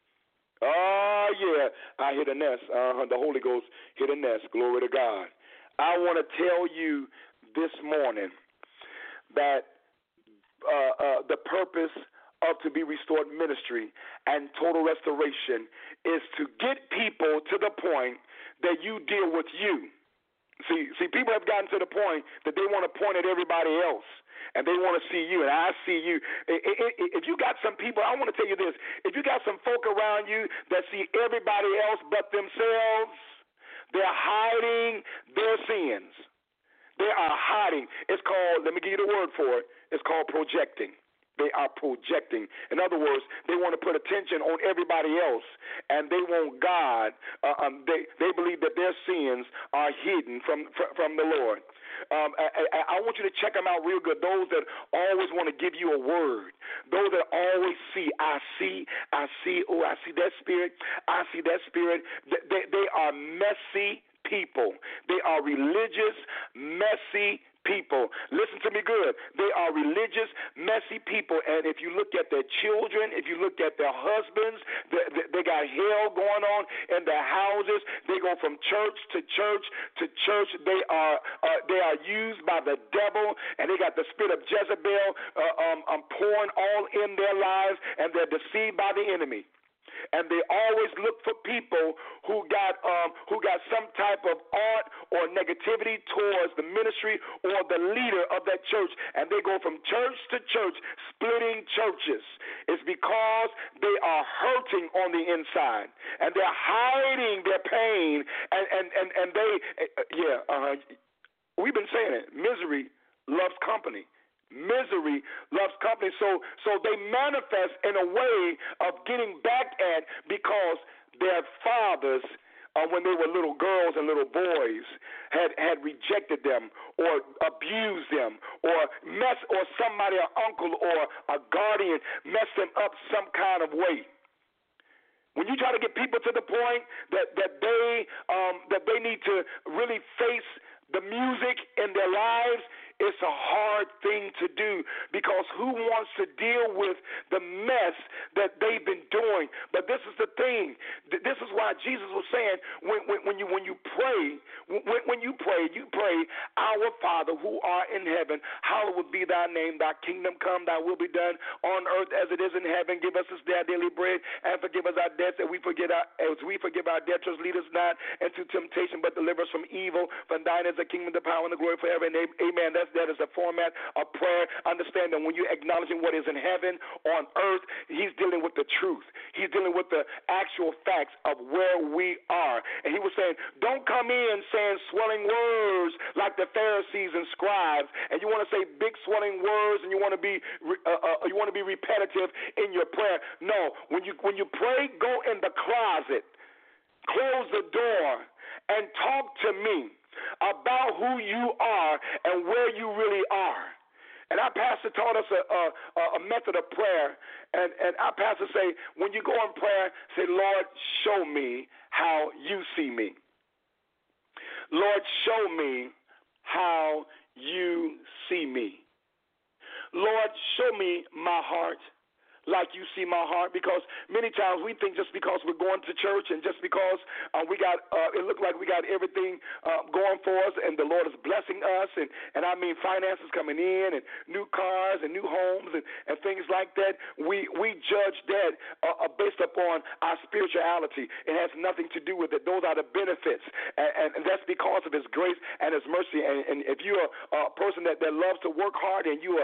Oh, yeah. I hit a nest. The Holy Ghost hit a nest. Glory to God. I want to tell you this morning that the purpose of To Be Restored Ministry and Total Restoration is to get people to the point that you deal with you. See, people have gotten to the point that they want to point at everybody else, and they want to see you, and I see you. If you got some people, I want to tell you this, if you got some folk around you that see everybody else but themselves, they're hiding their sins. They are hiding. It's called, let me give you the word for it, it's called projecting. They are projecting. In other words, they want to put attention on everybody else, and they want God. They believe that their sins are hidden from the Lord. I want you to check them out real good. Those that always want to give you a word. Those that always see, I see, oh, I see that spirit. I see that spirit. They are messy people. They are religious, messy people. Listen to me good. They are religious, messy people. And if you look at their children, if you look at their husbands, they got hell going on in their houses. They go from church to church to church. They are used by the devil, and they got the spirit of Jezebel pouring all in their lives, and they're deceived by the enemy. And they always look for people who got some type of art or negativity towards the ministry or the leader of that church, and they go from church to church, splitting churches. It's because they are hurting on the inside, and they're hiding their pain, and they we've been saying it. Misery loves company. Misery loves company. So they manifest in a way of getting back at because their fathers, when they were little girls and little boys, had rejected them or abused them or somebody, an uncle or a guardian messed them up some kind of way. When you try to get people to the point that they need to really face the music in their lives, it's a hard thing to do because who wants to deal with the mess that they've been doing? But this is the thing. This is why Jesus was saying when you pray, you pray, our Father who art in heaven, hallowed be thy name, thy kingdom come, thy will be done on earth as it is in heaven. Give us this day our daily bread and forgive us our debts as we forgive our debtors. Lead us not into temptation, but deliver us from evil. For thine is the kingdom, the power, and the glory forever. And amen. That is the format of prayer. Understand that when you're acknowledging what is in heaven, on earth, he's dealing with the truth. He's dealing with the actual facts of where we are. And he was saying, don't come in saying swelling words like the Pharisees and scribes, and you want to say big swelling words, and you want to be repetitive in your prayer. No, when you pray, go in the closet, close the door, and talk to me about who you are and where you really are. And our pastor taught us a method of prayer. And our pastor say, when you go in prayer, say, Lord, show me how you see me. Lord, show me how you see me. Lord, show me my heart like you see my heart, because many times we think just because we're going to church and just because we got it looked like we got everything going for us and the Lord is blessing us, and I mean finances coming in and new cars and new homes and things like that, we judge that based upon our spirituality. It has nothing to do with it. Those are the benefits, and that's because of his grace and his mercy. And if you're a person that loves to work hard and you're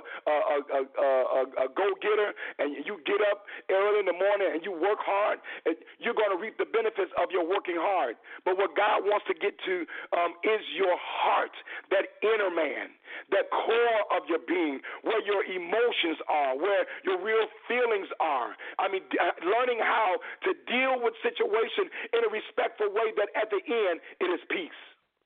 a go-getter and you get up early in the morning and you work hard, you're going to reap the benefits of your working hard. But what God wants to get to is your heart, that inner man, that core of your being, where your emotions are, where your real feelings are. I mean, learning how to deal with situation in a respectful way that at the end it is peace.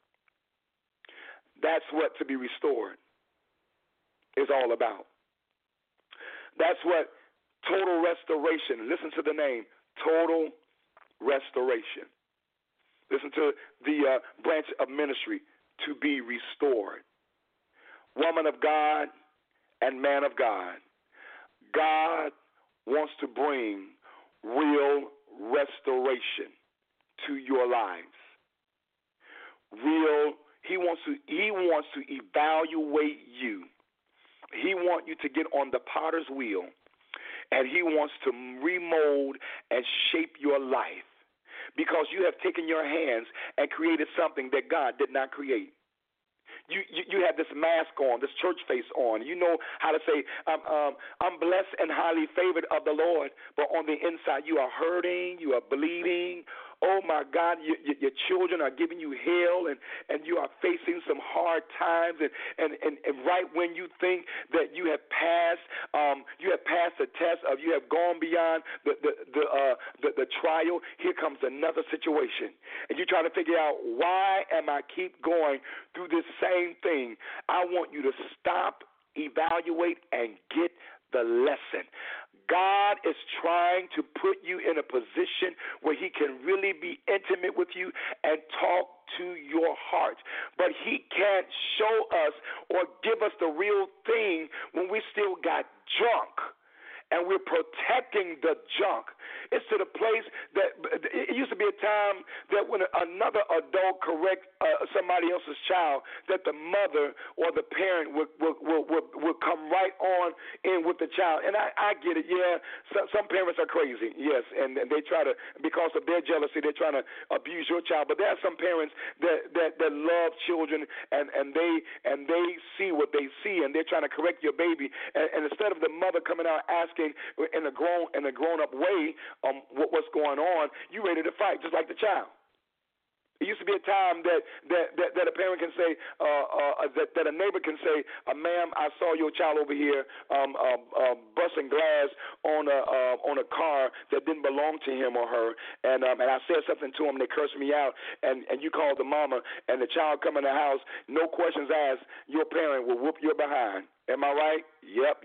That's what to be restored is all about. That's what total restoration. Listen to the name, total restoration. Listen to the branch of ministry, to be restored. Woman of God and man of God, God wants to bring real restoration to your lives. He wants to evaluate you. He wants you to get on the potter's wheel, and he wants to remold and shape your life, because you have taken your hands and created something that God did not create. You have this mask on, this church face on. You know how to say, I'm blessed and highly favored of the Lord, but on the inside you are hurting, you are bleeding. Oh, my God, your children are giving you hell, and you are facing some hard times. And right when you think that you have passed the test of you have gone beyond the trial, here comes another situation. And you're trying to figure out, why am I keep going through this same thing? I want you to stop, evaluate, and get the lesson. God is trying to put you in a position where he can really be intimate with you and talk to your heart. But he can't show us or give us the real thing when we still got junk and we're protecting the junk. It's to the place that it used to be a time that when another adult correct somebody else's child, that the mother or the parent would come right on in with the child. And I get it, yeah. Some parents are crazy, yes, and they try to, because of their jealousy, they're trying to abuse your child. But there are some parents that love children, and they see what they see, and they're trying to correct your baby. And instead of the mother coming out asking in a grown up way what's going on, you ready to fight just like the child. It used to be a time that a parent can say, that a neighbor can say, "Ma'am, I saw your child over here busting glass on a car that didn't belong to him or her, and I said something to him. They cursed me out, and you called the mama, and the child come in the house, no questions asked. Your parent will whoop your behind." Am I right? Yep.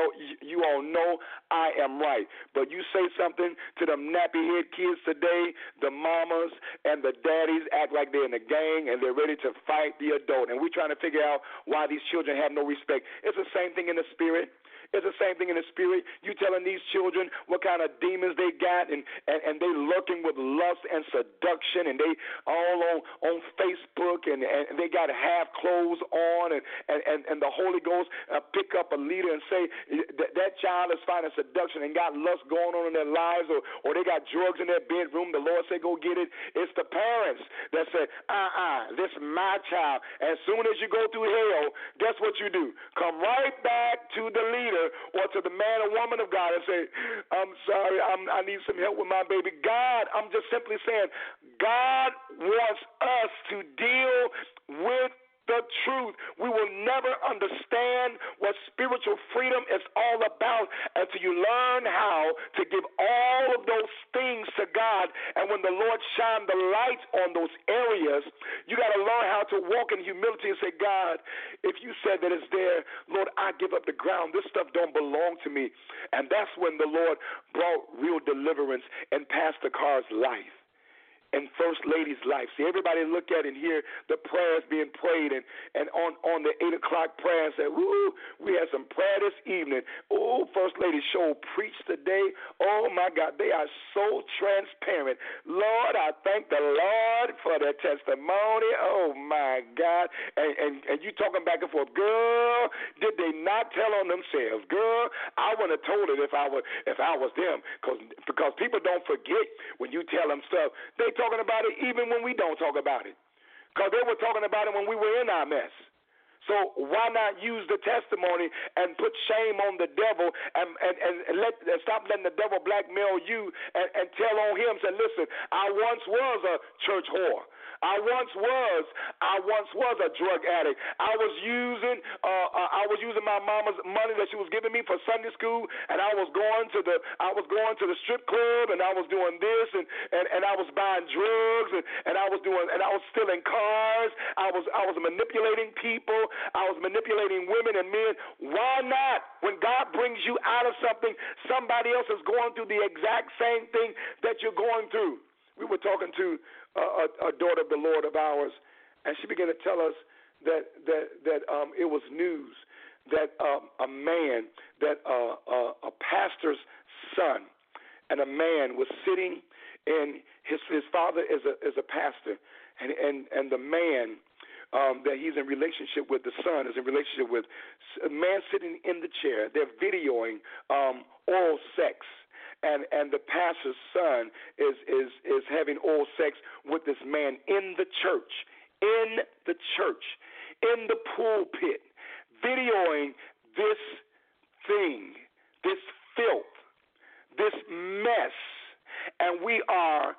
You all know I am right. But you say something to them nappy-head kids today, the mamas and the daddies act like they're in a gang and they're ready to fight the adult. And we're trying to figure out why these children have no respect. It's the same thing in the spirit. It's the same thing in the spirit. You telling these children what kind of demons they got, and they lurking with lust and seduction, and they all on Facebook, and they got half clothes on, and the Holy Ghost pick up a leader and say that child is finding seduction and got lust going on in their lives, or they got drugs in their bedroom. The Lord say go get it. It's the parents that say, this is my child. As soon as you go through hell, guess what you do? Come right back to the leader or to the man or woman of God and say, "I'm sorry, I need some help with my baby." God, I'm just simply saying, God wants us to deal with the truth. We will never understand what spiritual freedom is all about until you learn how to give all of those things to God. And when the Lord shines the light on those areas, you got to learn how to walk in humility and say, "God, if you said that it's there, Lord, I give up the ground. This stuff don't belong to me." And that's when the Lord brought real deliverance in Pastor Carr's life and First Lady's life. See, everybody look at and hear the prayers being prayed, and on the 8 o'clock prayer and say, "Woo, we had some prayer this evening. Oh, First Lady show preached today. Oh, my God, they are so transparent. Lord, I thank the Lord for their testimony. Oh, my God." And you talking back and forth. Girl, did they not tell on themselves? Girl, I would have told it if I was them, because people don't forget when you tell them stuff. They talking about it even when we don't talk about it, because they were talking about it when we were in our mess. So why not use the testimony and put shame on the devil and stop letting the devil blackmail you and tell on him, say, "Listen, I once was a church whore. I once was a drug addict. I was using my mama's money that she was giving me for Sunday school, and I was going to the strip club, and I was doing this, and I was buying drugs, and I was stealing cars. I was manipulating people. I was manipulating women and men." Why not? When God brings you out of something, somebody else is going through the exact same thing that you're going through. We were talking to a daughter of the Lord of ours, and she began to tell us that it was news that a man, that a pastor's son, and a man was sitting in his father is a pastor, and the man that he's in relationship with, the son is in relationship with, a man sitting in the chair. They're videoing oral sex. And the pastor's son is having oral sex with this man in the church, in the pulpit, videoing this thing, this filth, this mess, and we are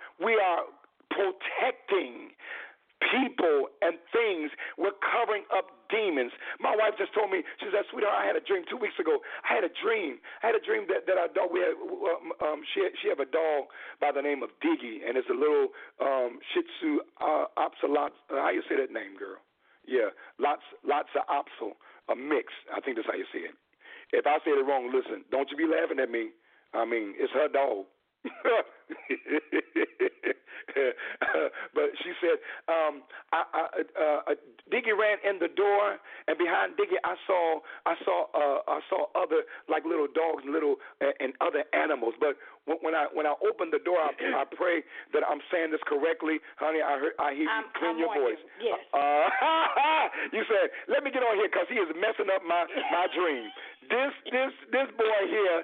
protecting people and things. We're covering up demons. My wife just told me, she said, "Sweetheart, I had a dream 2 weeks ago. I had a dream that our dog, she have a dog by the name of Diggy, and it's a little Shih Tzu Oxalot. How you say that name, girl? Yeah, lots of Opsal, a mix. I think that's how you say it. If I say it wrong, listen, don't you be laughing at me. I mean, it's her dog." But she said, Diggy ran in the door, and behind Diggy, I saw other like little dogs, and other animals. But when I opened the door, I pray that I'm saying this correctly, honey. I hear you clean your voice. Yes. You said, let me get on here because he is messing up my dream. This boy here.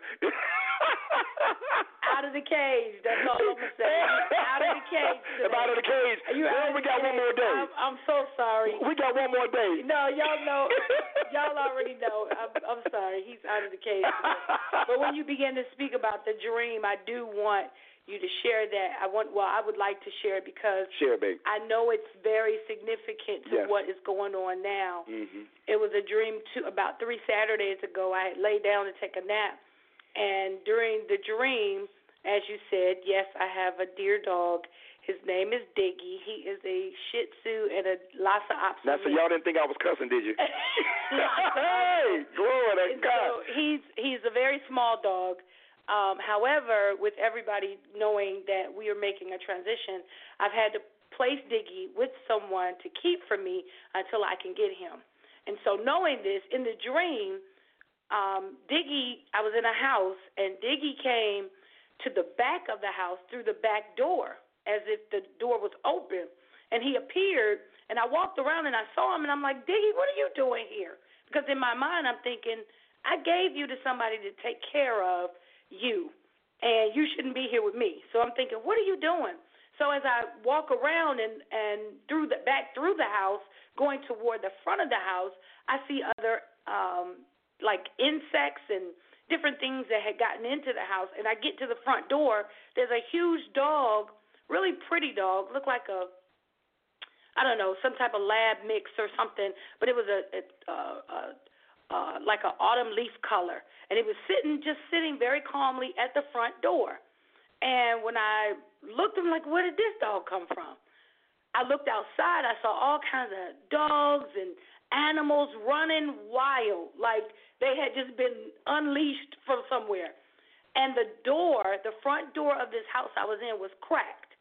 Out of the cage. That's all I'm gonna say. Out of the cage. Today. Out of the cage. We got one more day. I'm so sorry. We got one more day. No, y'all know. Y'all already know. I'm sorry. He's out of the cage today. But when you begin to speak about the dream, I do want you to share that. I would like to share it because I know it's very significant to what is going on now. Mm-hmm. It was a dream about 3 Saturdays ago. I had laid down to take a nap, and during the dream, as you said, yes, I have a dear dog. His name is Diggy. He is a Shih Tzu and a Lhasa Apso. Now, so y'all didn't think I was cussing, did you? Hey, glory to God. So he's a very small dog. However, with everybody knowing that we are making a transition, I've had to place Diggy with someone to keep for me until I can get him. And so knowing this, in the dream, Diggy, I was in a house, and Diggy came to the back of the house through the back door as if the door was open. And he appeared, and I walked around, and I saw him, and I'm like, Diggy, what are you doing here? Because in my mind, I'm thinking, I gave you to somebody to take care of you, and you shouldn't be here with me. So I'm thinking, what are you doing? So as I walk around and back through the house, going toward the front of the house, I see other like insects and different things that had gotten into the house. And I get to the front door. There's a huge dog, really pretty dog, looked like I don't know, some type of lab mix or something, but it was like an autumn leaf color. And it was just sitting very calmly at the front door. And when I looked, I'm like, where did this dog come from? I looked outside. I saw all kinds of dogs and animals running wild, like they had just been unleashed from somewhere. And the front door of this house I was in was cracked.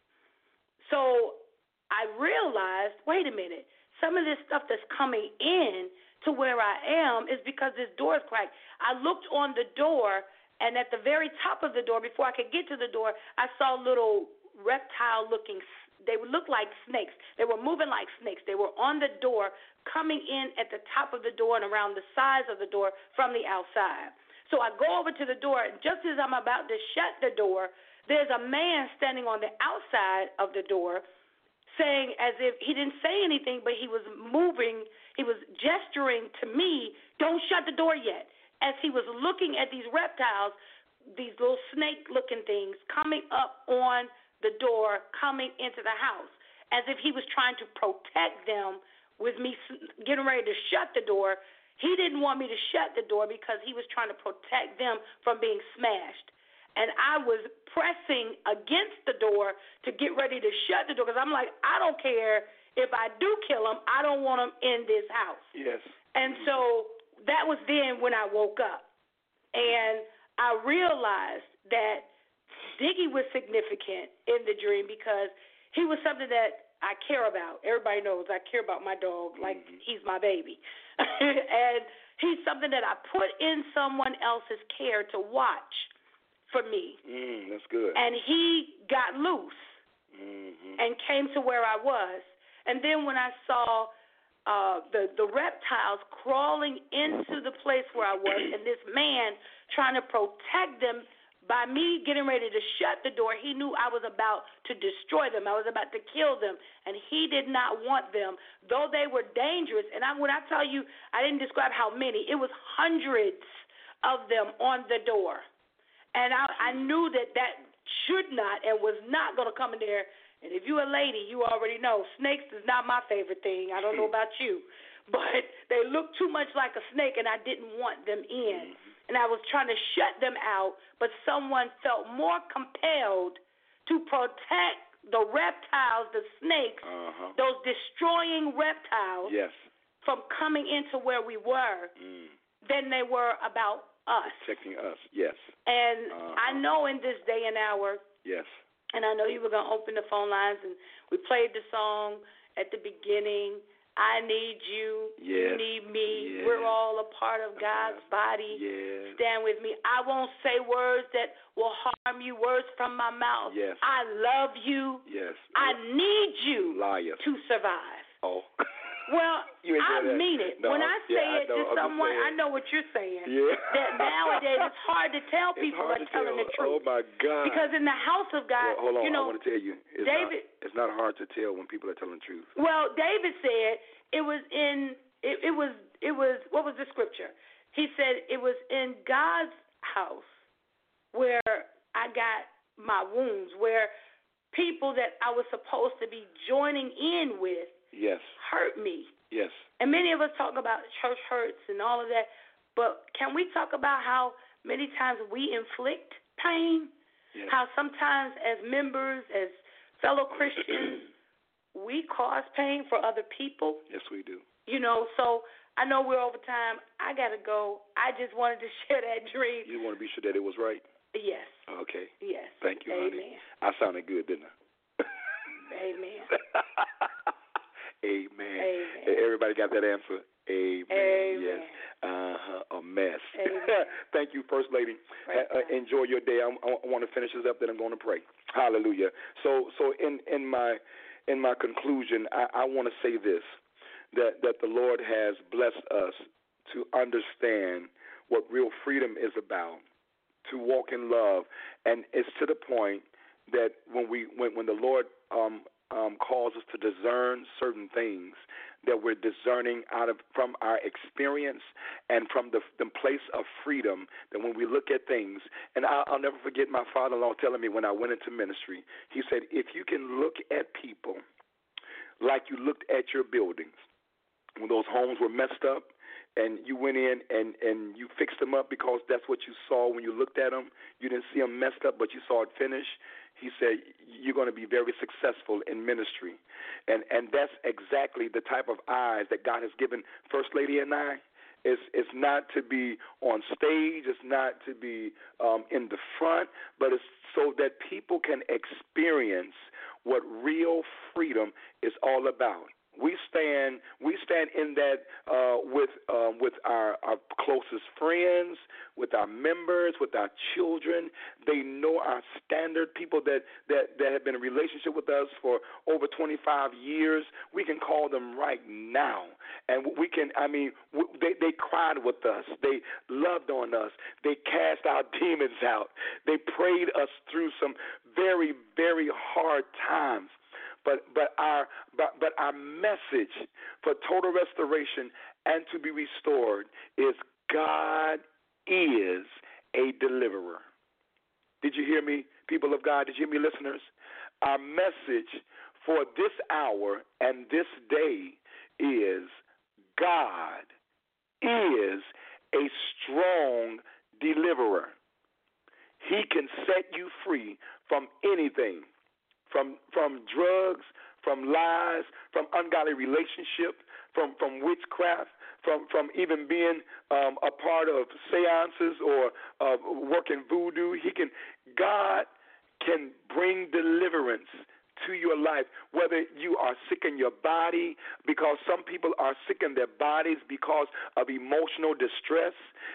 So I realized, wait a minute, some of this stuff that's coming in to where I am is because this door is cracked. I looked on the door, and at the very top of the door, before I could get to the door, I saw little reptile-looking, they would look like snakes. They were moving like snakes. They were on the door, coming in at the top of the door and around the sides of the door from the outside. So I go over to the door, and just as I'm about to shut the door, there's a man standing on the outside of the door saying, as if he didn't say anything, but he was moving, he was gesturing to me, don't shut the door yet, as he was looking at these reptiles, these little snake-looking things coming up on the door, coming into the house, as if he was trying to protect them with me getting ready to shut the door. He didn't want me to shut the door because he was trying to protect them from being smashed. And I was pressing against the door to get ready to shut the door because I'm like, I don't care if I do kill him. I don't want him in this house. Yes. And so that was then when I woke up. And I realized that Diggy was significant in the dream because he was something that I care about. Everybody knows I care about my dog like he's my baby. And he's something that I put in someone else's care to watch for me. That's good. And he got loose and came to where I was. And then when I saw the reptiles crawling into the place where I was and this man trying to protect them by me getting ready to shut the door, he knew I was about to destroy them. I was about to kill them, and he did not want them, though they were dangerous. And when I tell you, I didn't describe how many. It was hundreds of them on the door. And I knew that should not and was not going to come in there. And if you're a lady, you already know snakes is not my favorite thing. I don't know about you. But they look too much like a snake, and I didn't want them in. And I was trying to shut them out, but someone felt more compelled to protect the reptiles, the snakes, those destroying reptiles from coming into where we were than they were about us. Protecting us, yes. And I know in this day and hour, And I know you were going to open the phone lines, and we played the song at the beginning, I need you, you need me, we're all a part of God's body, stand with me. I won't say words that will harm you, words from my mouth. I love you. I need you to survive. Oh. Well, I mean it. No, when I say it to someone, I know what you're saying. That nowadays it's hard to tell people are telling the truth. Oh, my God. Because in the house of God, hold on, you know, I want to tell you, it's not hard to tell when people are telling the truth. Well, David said it was what was the scripture? He said it was in God's house where I got my wounds, where people that I was supposed to be joining in with hurt me. And many of us talk about church hurts and all of that, but can we talk about how many times we inflict pain? How sometimes as members, as fellow Christians, we cause pain for other people? Yes, we do. You know, so I know we're over time. I got to go. I just wanted to share that dream. You want to be sure that it was right? Yes. Okay. Yes. Thank you, honey. I sounded good, didn't I? Amen. Amen. Everybody got that answer? Amen. Yes. A mess. Thank you, First Lady. Enjoy your day. I want to finish this up, then I'm going to pray. Hallelujah. So in my conclusion, I want to say this, that the Lord has blessed us to understand what real freedom is about, to walk in love, and it's to the point that when the Lord calls us to discern certain things, that we're discerning from our experience and from the place of freedom, that when we look at things, and I'll never forget my father-in-law telling me when I went into ministry, he said, if you can look at people like you looked at your buildings, when those homes were messed up, and you went in and you fixed them up because that's what you saw when you looked at them. You didn't see them messed up, but you saw it finished. He said, you're going to be very successful in ministry. And that's exactly the type of eyes that God has given First Lady and I. It's not to be on stage. It's not to be in the front, but it's so that people can experience what real freedom is all about. We stand in that with our closest friends, with our members, with our children. They know our standard. People that have been in a relationship with us for over 25 years, we can call them right now, and we can. I mean, they cried with us. They loved on us. They cast our demons out. They prayed us through some very, very hard times. But our message for total restoration and to be restored is God is a deliverer. Did you hear me, people of God? Did you hear me, listeners? Our message for this hour and this day is God is a strong deliverer. He can set you free from anything. From drugs, from lies, from ungodly relationship, from witchcraft, from even being a part of seances or working voodoo. God can bring deliverance to your life, whether you are sick in your body, because some people are sick in their bodies because of emotional distress,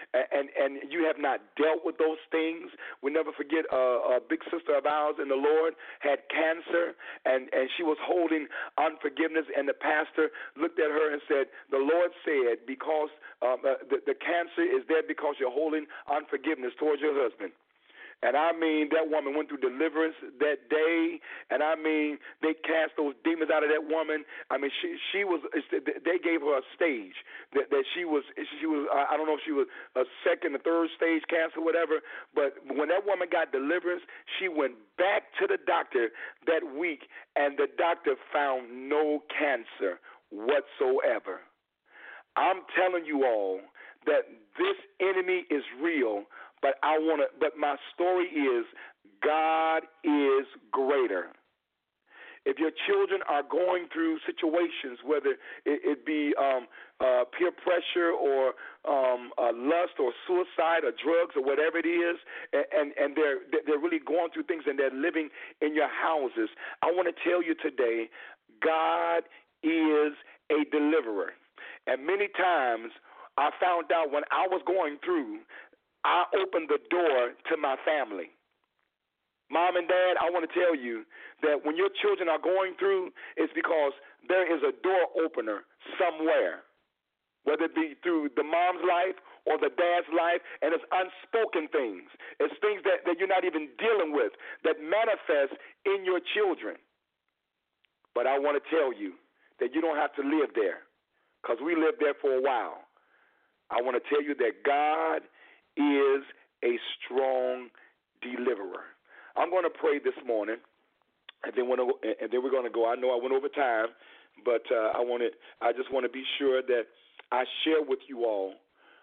and you have not dealt with those things. We never forget a big sister of ours in the Lord had cancer, and she was holding unforgiveness, and the pastor looked at her and said, the Lord said, because the cancer is there because you're holding unforgiveness towards your husband. And I mean, that woman went through deliverance that day. And I mean, they cast those demons out of that woman. I mean, she was. They gave her a stage that she was. I don't know if she was a second or third stage cancer, whatever. But when that woman got deliverance, she went back to the doctor that week, and the doctor found no cancer whatsoever. I'm telling you all that this enemy is real. But my story is God is greater. If your children are going through situations, whether it be peer pressure or lust or suicide or drugs or whatever it is, and they're really going through things and they're living in your houses, I want to tell you today, God is a deliverer. And many times I found out when I was going through, I opened the door to my family. Mom and Dad, I want to tell you that when your children are going through, it's because there is a door opener somewhere, whether it be through the mom's life or the dad's life, and it's unspoken things. It's things that you're not even dealing with that manifest in your children. But I want to tell you that you don't have to live there, because we lived there for a while. I want to tell you that God is a strong deliverer. I'm going to pray this morning, and then we're going to go. I know I went over time, but I just want to be sure that I share with you all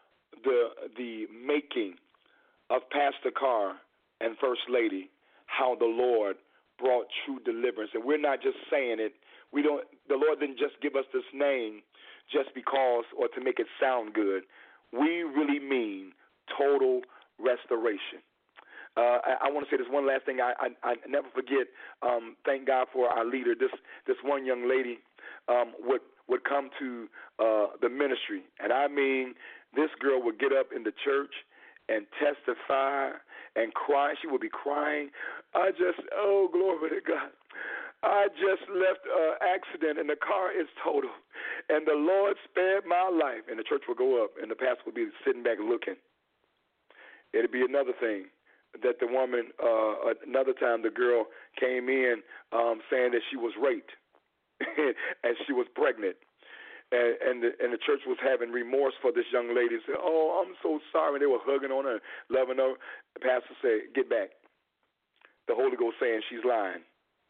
the making of Pastor Carr and First Lady, how the Lord brought true deliverance. And we're not just saying it. The Lord didn't just give us this name just because or to make it sound good. We really mean total restoration. I want to say this one last thing. I never forget. Thank God for our leader. This one young lady would come to the ministry, and I mean, this girl would get up in the church and testify and cry. She would be crying. Oh, glory to God. I just left an accident, and the car is total, and the Lord spared my life. And the church would go up, and the pastor would be sitting back looking. It'd be another thing that the woman, another time the girl came in saying that she was raped and she was pregnant. And the church was having remorse for this young lady. Said, "Oh, I'm so sorry." They were hugging on her, loving her. The pastor said, "Get back." The Holy Ghost saying she's lying.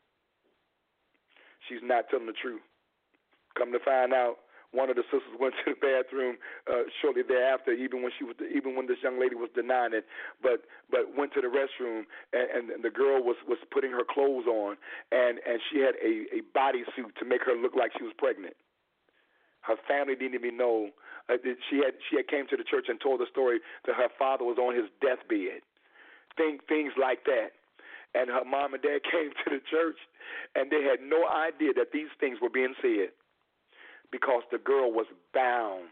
She's not telling the truth. Come to find out, one of the sisters went to the bathroom shortly thereafter, even when this young lady was denying it, but went to the restroom, and the girl was putting her clothes on, and she had a bodysuit to make her look like she was pregnant. Her family didn't even know. She had came to the church and told the story that her father was on his deathbed. Things like that. And her mom and dad came to the church, and they had no idea that these things were being said, because the girl was bound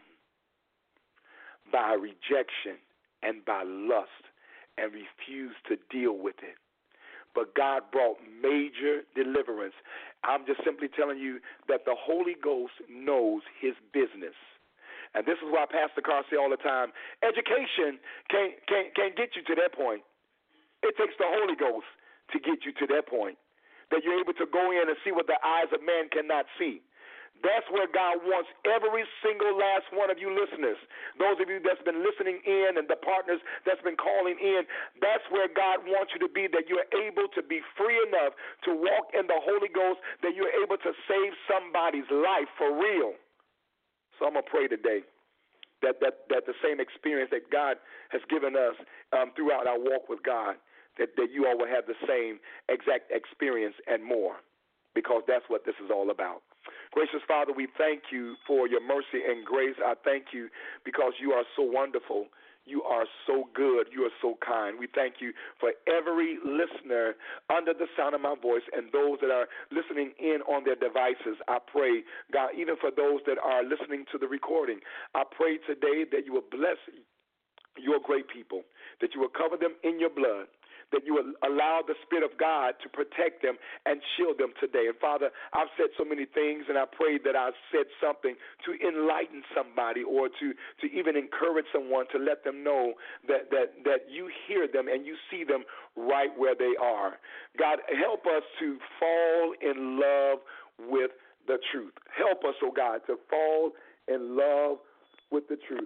by rejection and by lust and refused to deal with it. But God brought major deliverance. I'm just simply telling you that the Holy Ghost knows his business. And this is why Pastor Carr says all the time, education can't get you to that point. It takes the Holy Ghost to get you to that point, that you're able to go in and see what the eyes of man cannot see. That's where God wants every single last one of you listeners, those of you that's been listening in and the partners that's been calling in, that's where God wants you to be, that you're able to be free enough to walk in the Holy Ghost, that you're able to save somebody's life for real. So I'm going to pray today that the same experience that God has given us throughout our walk with God, that you all will have the same exact experience and more, because that's what this is all about. Gracious Father, we thank you for your mercy and grace. I thank you because you are so wonderful. You are so good. You are so kind. We thank you for every listener under the sound of my voice and those that are listening in on their devices. I pray, God, even for those that are listening to the recording, I pray today that you will bless your great people, that you will cover them in your blood, that you will allow the Spirit of God to protect them and shield them today. And Father, I've said so many things, and I pray that I've said something to enlighten somebody or to even encourage someone, to let them know that you hear them and you see them right where they are. God, help us to fall in love with the truth. Help us, oh God, to fall in love with the truth.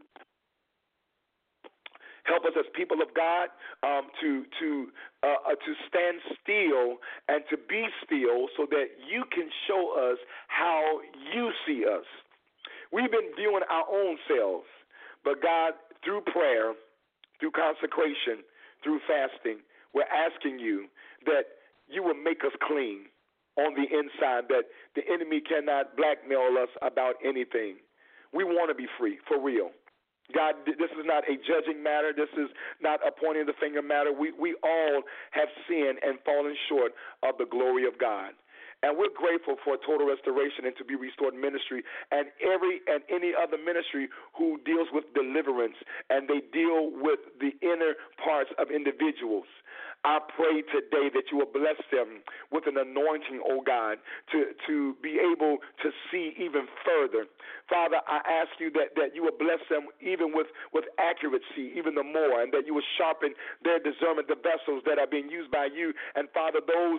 Help us as people of God to stand still and to be still so that you can show us how you see us. We've been viewing our own selves, but God, through prayer, through consecration, through fasting, we're asking you that you will make us clean. on the inside, that the enemy cannot blackmail us about anything. We want to be free, for real. God, this is not a judging matter. This is not a pointing the finger matter. We all have sinned and fallen short of the glory of God. And we're grateful for Total Restoration and To Be Restored Ministry and any other ministry who deals with deliverance and they deal with the inner parts of individuals. I pray today that you will bless them with an anointing, oh God, to be able to see even further. Father, I ask you that you will bless them even with accuracy, even the more, and that you will sharpen their discernment, the vessels that are being used by you. And Father, those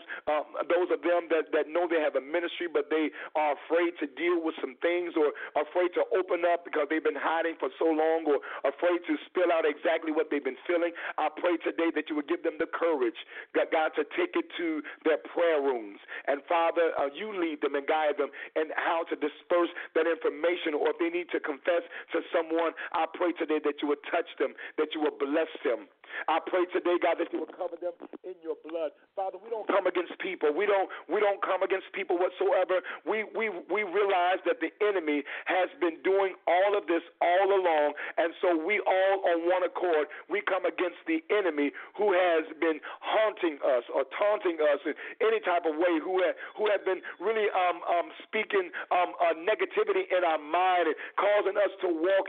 of them that know they have a ministry, but they are afraid to deal with some things or afraid to open up because they've been hiding for so long or afraid to spill out exactly what they've been feeling, I pray today that you will give them the courage, God, to take it to their prayer rooms. And Father, you lead them and guide them in how to disperse that information, or if they need to confess to someone, I pray today that you will touch them, that you will bless them. I pray today, God, that you will cover them in your blood. Father, we don't come against people. We don't come against people whatsoever. We realize that the enemy has been doing all of this all along, and so we all on one accord, we come against the enemy who has been haunting us or taunting us in any type of way, who have been really speaking negativity in our mind and causing us to walk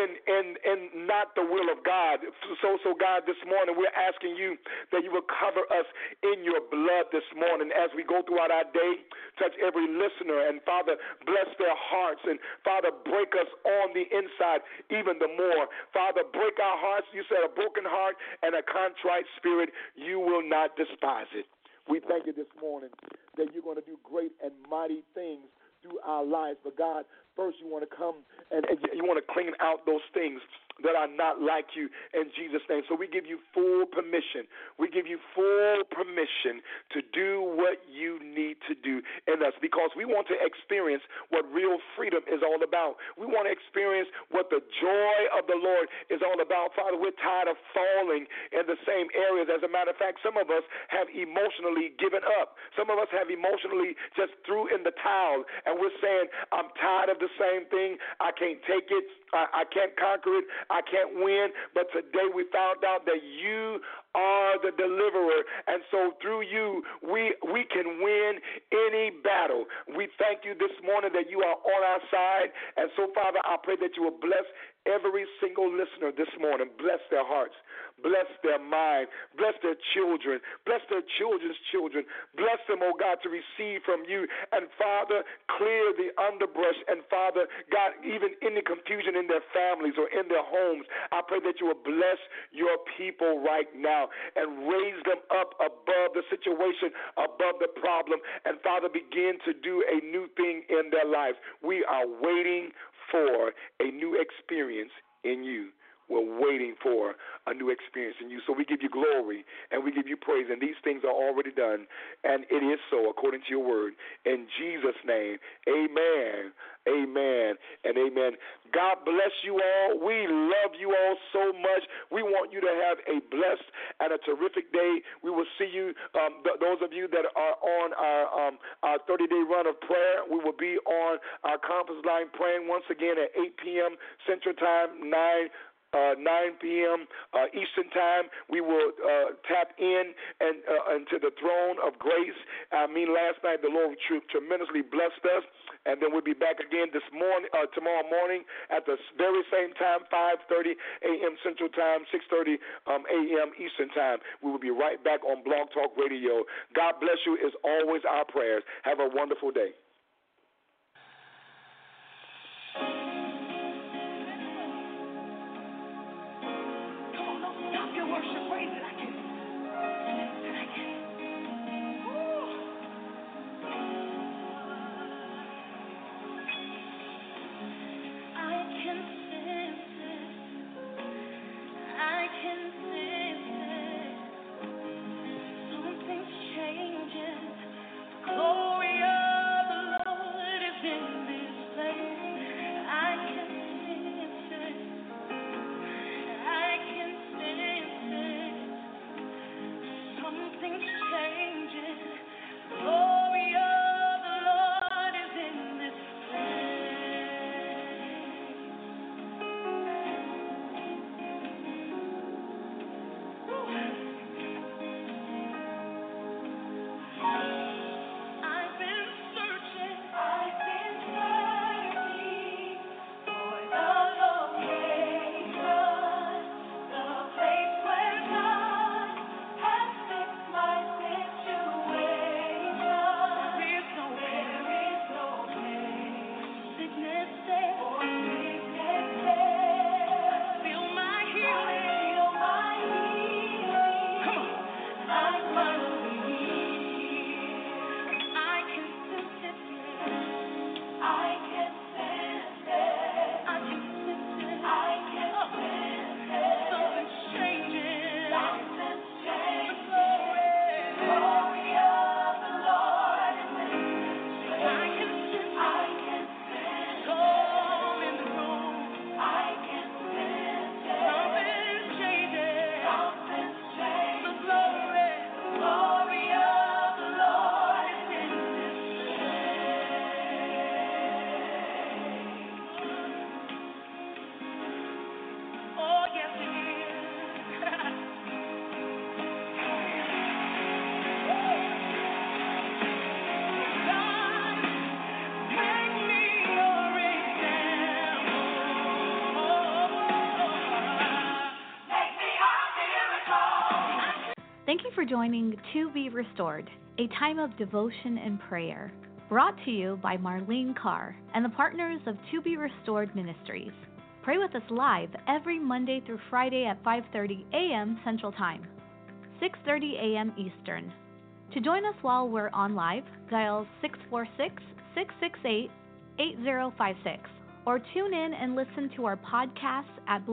in not the will of God. So God, this morning we're asking you that you will cover us in your blood this morning as we go throughout our day. Touch every listener, and Father, bless their hearts, and Father, break us on the inside even the more. Father, break our hearts. You said a broken heart and a contrite spirit, you will not despise it. We thank you this morning that you're going to do great and mighty things through our lives. But God, first you want to come and you want to clean out those things that are not like you in Jesus' name. So we give you full permission. We give you full permission to do what you need to do in us, because we want to experience what real freedom is all about. We want to experience what the joy of the Lord is all about. Father, we're tired of falling in the same areas. As a matter of fact, some of us have emotionally given up. Some of us have emotionally just threw in the towel, and we're saying, I'm tired of the same thing. I can't take it. I can't conquer it. I can't win. But today we found out that you are the deliverer, and so through you we can win any battle. We thank you this morning that you are on our side, and so Father, I pray that you will bless every single listener this morning. Bless their hearts, bless their mind, bless their children, bless their children's children. Bless them, oh God, to receive from you. And Father, clear the underbrush. And Father, God, even any confusion in their families or in their homes, I pray that you will bless your people right now and raise them up above the situation, above the problem. And Father, begin to do a new thing in their lives. We are waiting for a new experience in you. We're waiting for a new experience in you. So we give you glory and we give you praise. And these things are already done. And it is so according to your word. In Jesus' name, amen, amen, and amen. God bless you all. We love you all so much. We want you to have a blessed and a terrific day. We will see you, those of you that are on our 30-day run of prayer. We will be on our conference line praying once again at 8 p.m. Central Time, 9 p.m. Eastern Time. We will tap in and into the throne of grace. Last night the Lord tremendously blessed us, and then we'll be back again this morning, tomorrow morning at the very same time, 5:30 a.m. Central Time, 6:30 a.m. Eastern Time. We will be right back on Blog Talk Radio. God bless you is always our prayers. Have a wonderful day. Thank you for joining To Be Restored, a time of devotion and prayer, brought to you by Marlene Carr and the partners of To Be Restored Ministries. Pray with us live every Monday through Friday at 5:30 a.m. Central Time, 6:30 a.m. Eastern. To join us while we're on live, dial 646-668-8056 or tune in and listen to our podcast at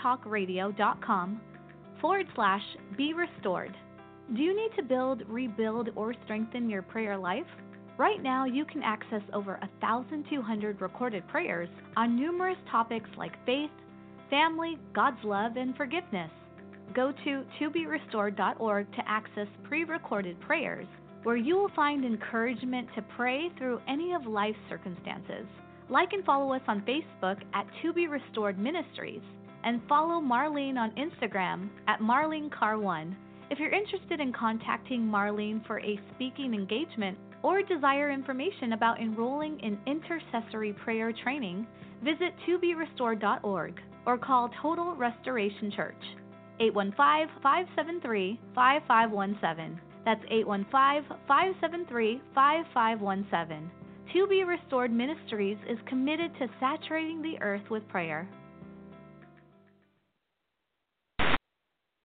blogtalkradio.com/Be Restored. Do you need to build, rebuild, or strengthen your prayer life? Right now, you can access over 1,200 recorded prayers on numerous topics like faith, family, God's love, and forgiveness. Go to toberestored.org to access pre-recorded prayers, where you will find encouragement to pray through any of life's circumstances. Like and follow us on Facebook at To Be Restored Ministries, and follow Marlene on Instagram at MarleneCar1. If you're interested in contacting Marlene for a speaking engagement or desire information about enrolling in intercessory prayer training, visit toberestored.org or call Total Restoration Church, 815-573-5517. That's 815-573-5517. To Be Restored Ministries is committed to saturating the earth with prayer.